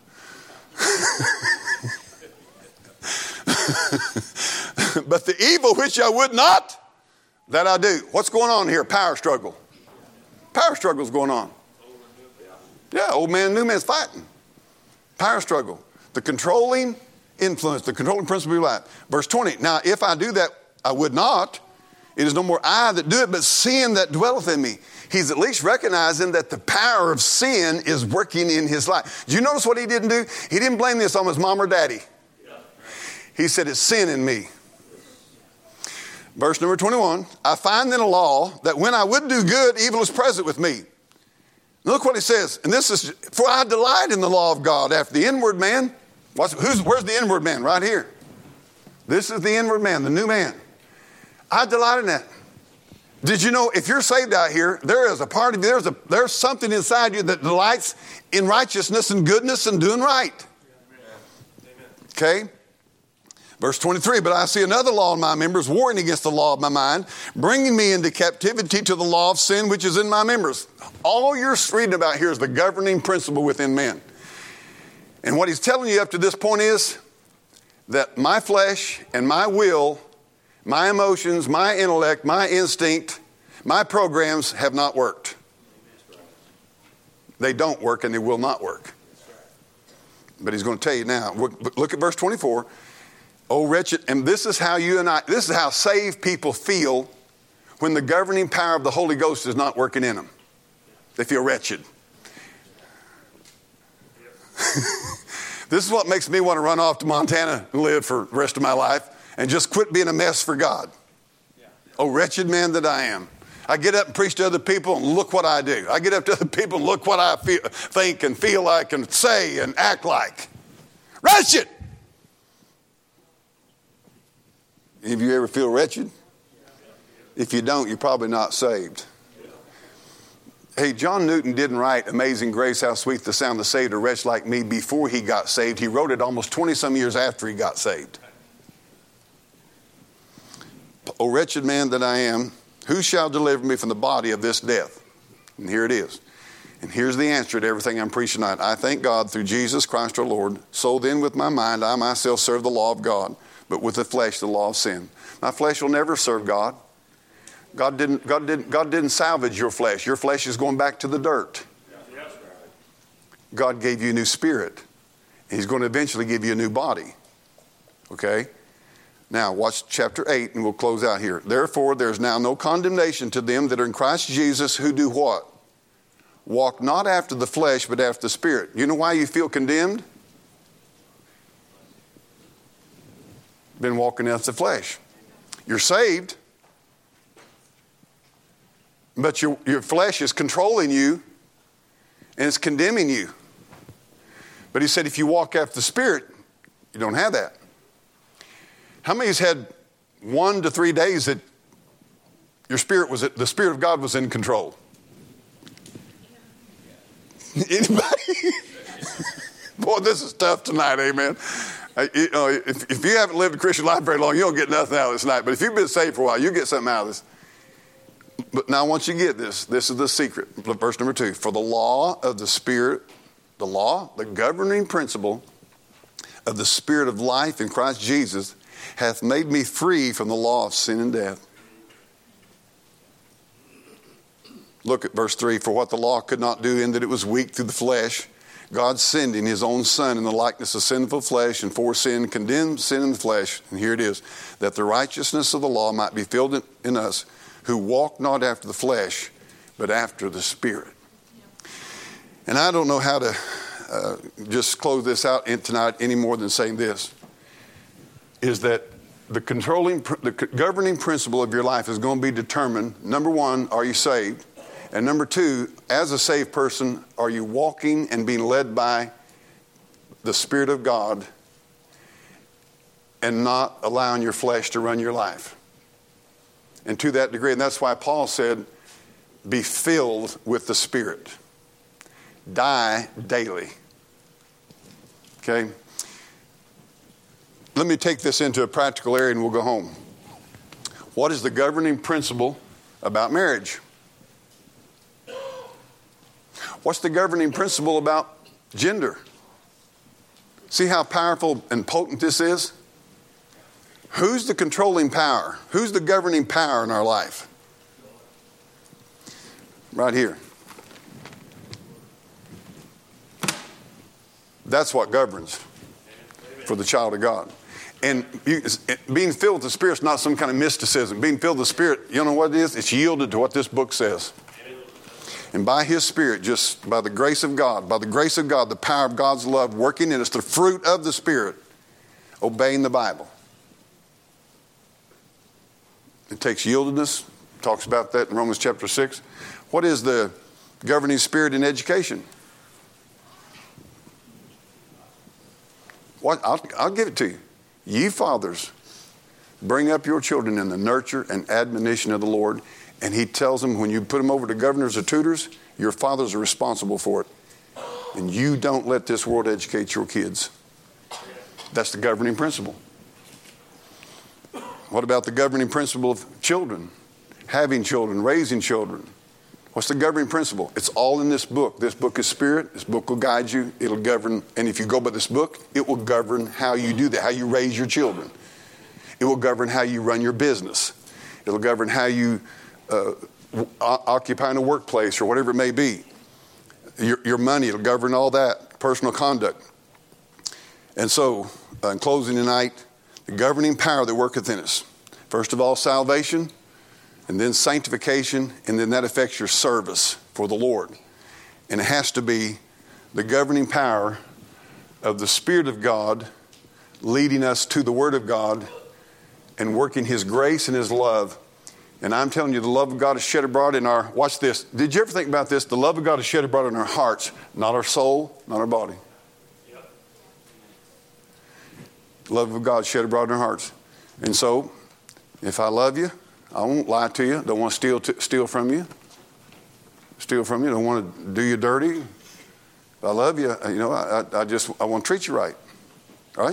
But the evil which I would not, that I do. What's going on here? Power struggle. Power struggle is going on. Yeah, old man, new man's fighting. Power struggle. The controlling influence, the controlling principle of your life. Verse twenty, now if I do that, I would not. It is no more I that do it, but sin that dwelleth in me. He's at least recognizing that the power of sin is working in his life. Do you notice what he didn't do? He didn't blame this on his mom or daddy. He said, it's sin in me. Verse number twenty-one, I find in a law that when I would do good, evil is present with me. Look what he says. And this is, for I delight in the law of God after the inward man. What's, who's, where's the inward man? Right here. This is the inward man, the new man. I delight in that. Did you know if you're saved out here, there is a part of you, there's, a, there's something inside you that delights in righteousness and goodness and doing right. Okay? Verse twenty-three, but I see another law in my members, warring against the law of my mind, bringing me into captivity to the law of sin which is in my members. All you're reading about here is the governing principle within men. And what he's telling you up to this point is that my flesh and my will, my emotions, my intellect, my instinct, my programs have not worked. They don't work and they will not work. But he's going to tell you now. Look at verse twenty-four. Oh, wretched, and this is how you and I, this is how saved people feel when the governing power of the Holy Ghost is not working in them. They feel wretched. This is what makes me want to run off to Montana and live for the rest of my life and just quit being a mess for God. Oh, wretched man that I am. I get up and preach to other people and look what I do. I get up to other people and look what I feel, think and feel like and say and act like. Wretched! Any of you ever feel wretched? If you don't, you're probably not saved. Hey, John Newton didn't write Amazing Grace, how sweet the sound that saved a wretch like me before he got saved. He wrote it almost twenty some years after he got saved. O wretched man that I am, who shall deliver me from the body of this death? And here it is. And here's the answer to everything I'm preaching tonight. I thank God through Jesus Christ our Lord. So then with my mind, I myself serve the law of God, but with the flesh, the law of sin. My flesh will never serve God. God didn't, God didn't, God didn't salvage your flesh. Your flesh is going back to the dirt. God gave you a new spirit. He's going to eventually give you a new body. Okay? Now, watch chapter eight, and we'll close out here. Therefore, there is now no condemnation to them that are in Christ Jesus, who do what? Walk not after the flesh, but after the Spirit. You know why you feel condemned? Been walking after the flesh. You're saved, but your, your flesh is controlling you and it's condemning you. But he said if you walk after the Spirit, you don't have that. How many has had one to three days that your spirit was, the Spirit of God was in control? Anybody? Boy, this is tough tonight, amen. You know, if, if you haven't lived a Christian life very long, you don't get nothing out of this tonight. But if you've been saved for a while, you get something out of this. But now once you get this, this is the secret. Verse number two. For the law of the Spirit, the law, the governing principle of the Spirit of life in Christ Jesus hath made me free from the law of sin and death. Look at verse three. For what the law could not do in that it was weak through the flesh, God sending his own Son in the likeness of sinful flesh, and for sin condemned sin in the flesh. And here it is, that the righteousness of the law might be filled in, in us, who walk not after the flesh, but after the Spirit. Yeah. And I don't know how to uh, just close this out tonight any more than saying this, is that the controlling, the governing principle of your life is going to be determined. Number one, are you saved? And number two, as a saved person, are you walking and being led by the Spirit of God and not allowing your flesh to run your life? And to that degree, and that's why Paul said, be filled with the Spirit. Die daily. Okay? Let me take this into a practical area and we'll go home. What is the governing principle about marriage? What's the governing principle about gender? See how powerful and potent this is? Who's the controlling power? Who's the governing power in our life? Right here. That's what governs for the child of God. And you, being filled with the Spirit is not some kind of mysticism. Being filled with the Spirit, you know what it is? It's yielded to what this book says. And by His Spirit, just by the grace of God, by the grace of God, the power of God's love working in us, the fruit of the Spirit, obeying the Bible. It takes yieldedness. Talks about that in Romans chapter six. What is the governing spirit in education? What? I'll, I'll give it to you. Ye fathers, bring up your children in the nurture and admonition of the Lord. And He tells them when you put them over to governors or tutors, your fathers are responsible for it. And you don't let this world educate your kids. That's the governing principle. What about the governing principle of children? Having children, raising children. What's the governing principle? It's all in this book. This book is spirit. This book will guide you. It'll govern. And if you go by this book, it will govern how you do that, how you raise your children. It will govern how you run your business. It'll govern how you uh, occupy in a workplace or whatever it may be. Your, your money, it'll govern all that, personal conduct. And so, uh, in closing tonight, the governing power that worketh in us. First of all, salvation, and then sanctification, and then that affects your service for the Lord. And it has to be the governing power of the Spirit of God leading us to the Word of God and working His grace and His love. And I'm telling you, the love of God is shed abroad in our, watch this. Did you ever think about this? The love of God is shed abroad in our hearts, not our soul, not our body. The love of God shed abroad in our hearts. And so, if I love you, I won't lie to you. Don't want to steal t- steal from you. Steal from you. Don't want to do you dirty. If I love you, you know, I, I just I want to treat you right. Right?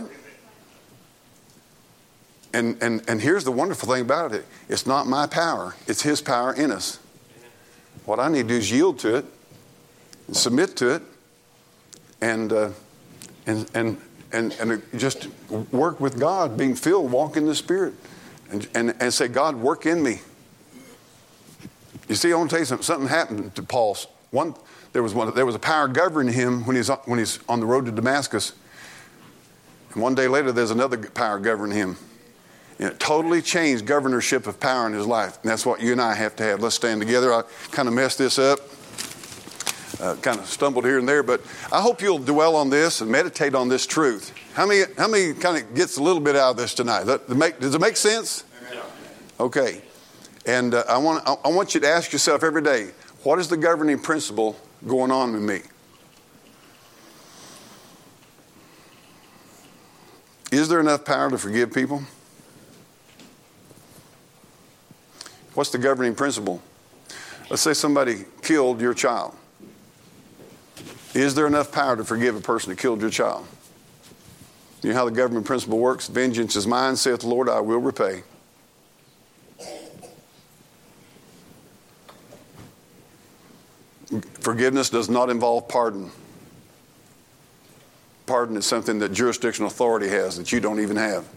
And and and here's the wonderful thing about it. It's not my power. It's His power in us. What I need to do is yield to it, and submit to it, and uh, and and. And, and just work with God, being filled, walk in the Spirit, and, and, and say, God, work in me. You see, I want to tell you something. Something happened to Paul. One, there was one. There was a power governing him when he's when he's on the road to Damascus. And one day later, there's another power governing him. And it totally changed governorship of power in his life. And that's what you and I have to have. Let's stand together. I kind of messed this up. Uh, kind of stumbled here and there, but I hope you'll dwell on this and meditate on this truth. How many, how many kind of gets a little bit out of this tonight? That, make, does it make sense? Yeah. Okay. And uh, I want, I, I want you to ask yourself every day, what is the governing principle going on with me? Is there enough power to forgive people? What's the governing principle? Let's say somebody killed your child. Is there enough power to forgive a person that killed your child? You know how the government principle works? Vengeance is mine, saith the Lord, I will repay. Forgiveness does not involve pardon. Pardon is something that jurisdictional authority has that you don't even have.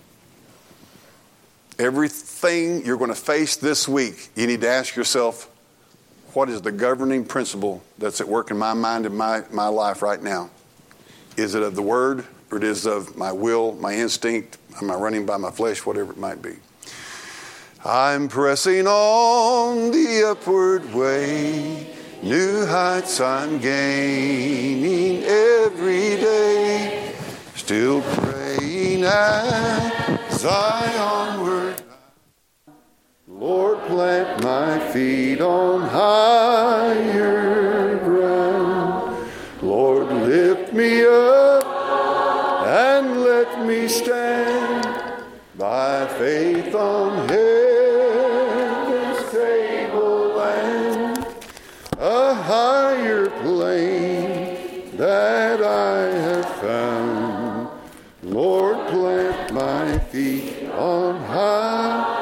Everything you're going to face this week, you need to ask yourself, what is the governing principle that's at work in my mind and my, my life right now? Is it of the Word, or it is of my will, my instinct? Am I running by my flesh? Whatever it might be. I'm pressing on the upward way. New heights I'm gaining every day. Still praying as I onward. Lord, plant my feet on higher ground. Lord, lift me up and let me stand by faith on heaven's tableland, a higher plane that I have found. Lord, plant my feet on higher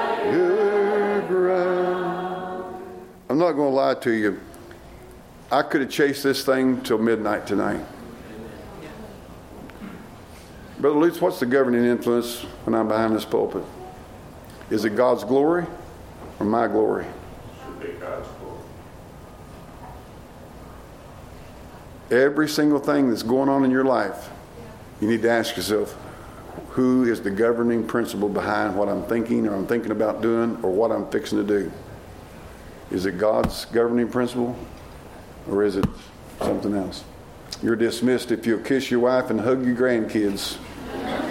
ground. I'm not going to lie to you. I could have chased this thing till midnight tonight. Brother Lutz, what's the governing influence when I'm behind this pulpit? Is it God's glory or my glory? It should be God's glory. Every single thing that's going on in your life, you need to ask yourself, who is the governing principle behind what I'm thinking or I'm thinking about doing or what I'm fixing to do? Is it God's governing principle or is it something else? You're dismissed if you'll kiss your wife and hug your grandkids.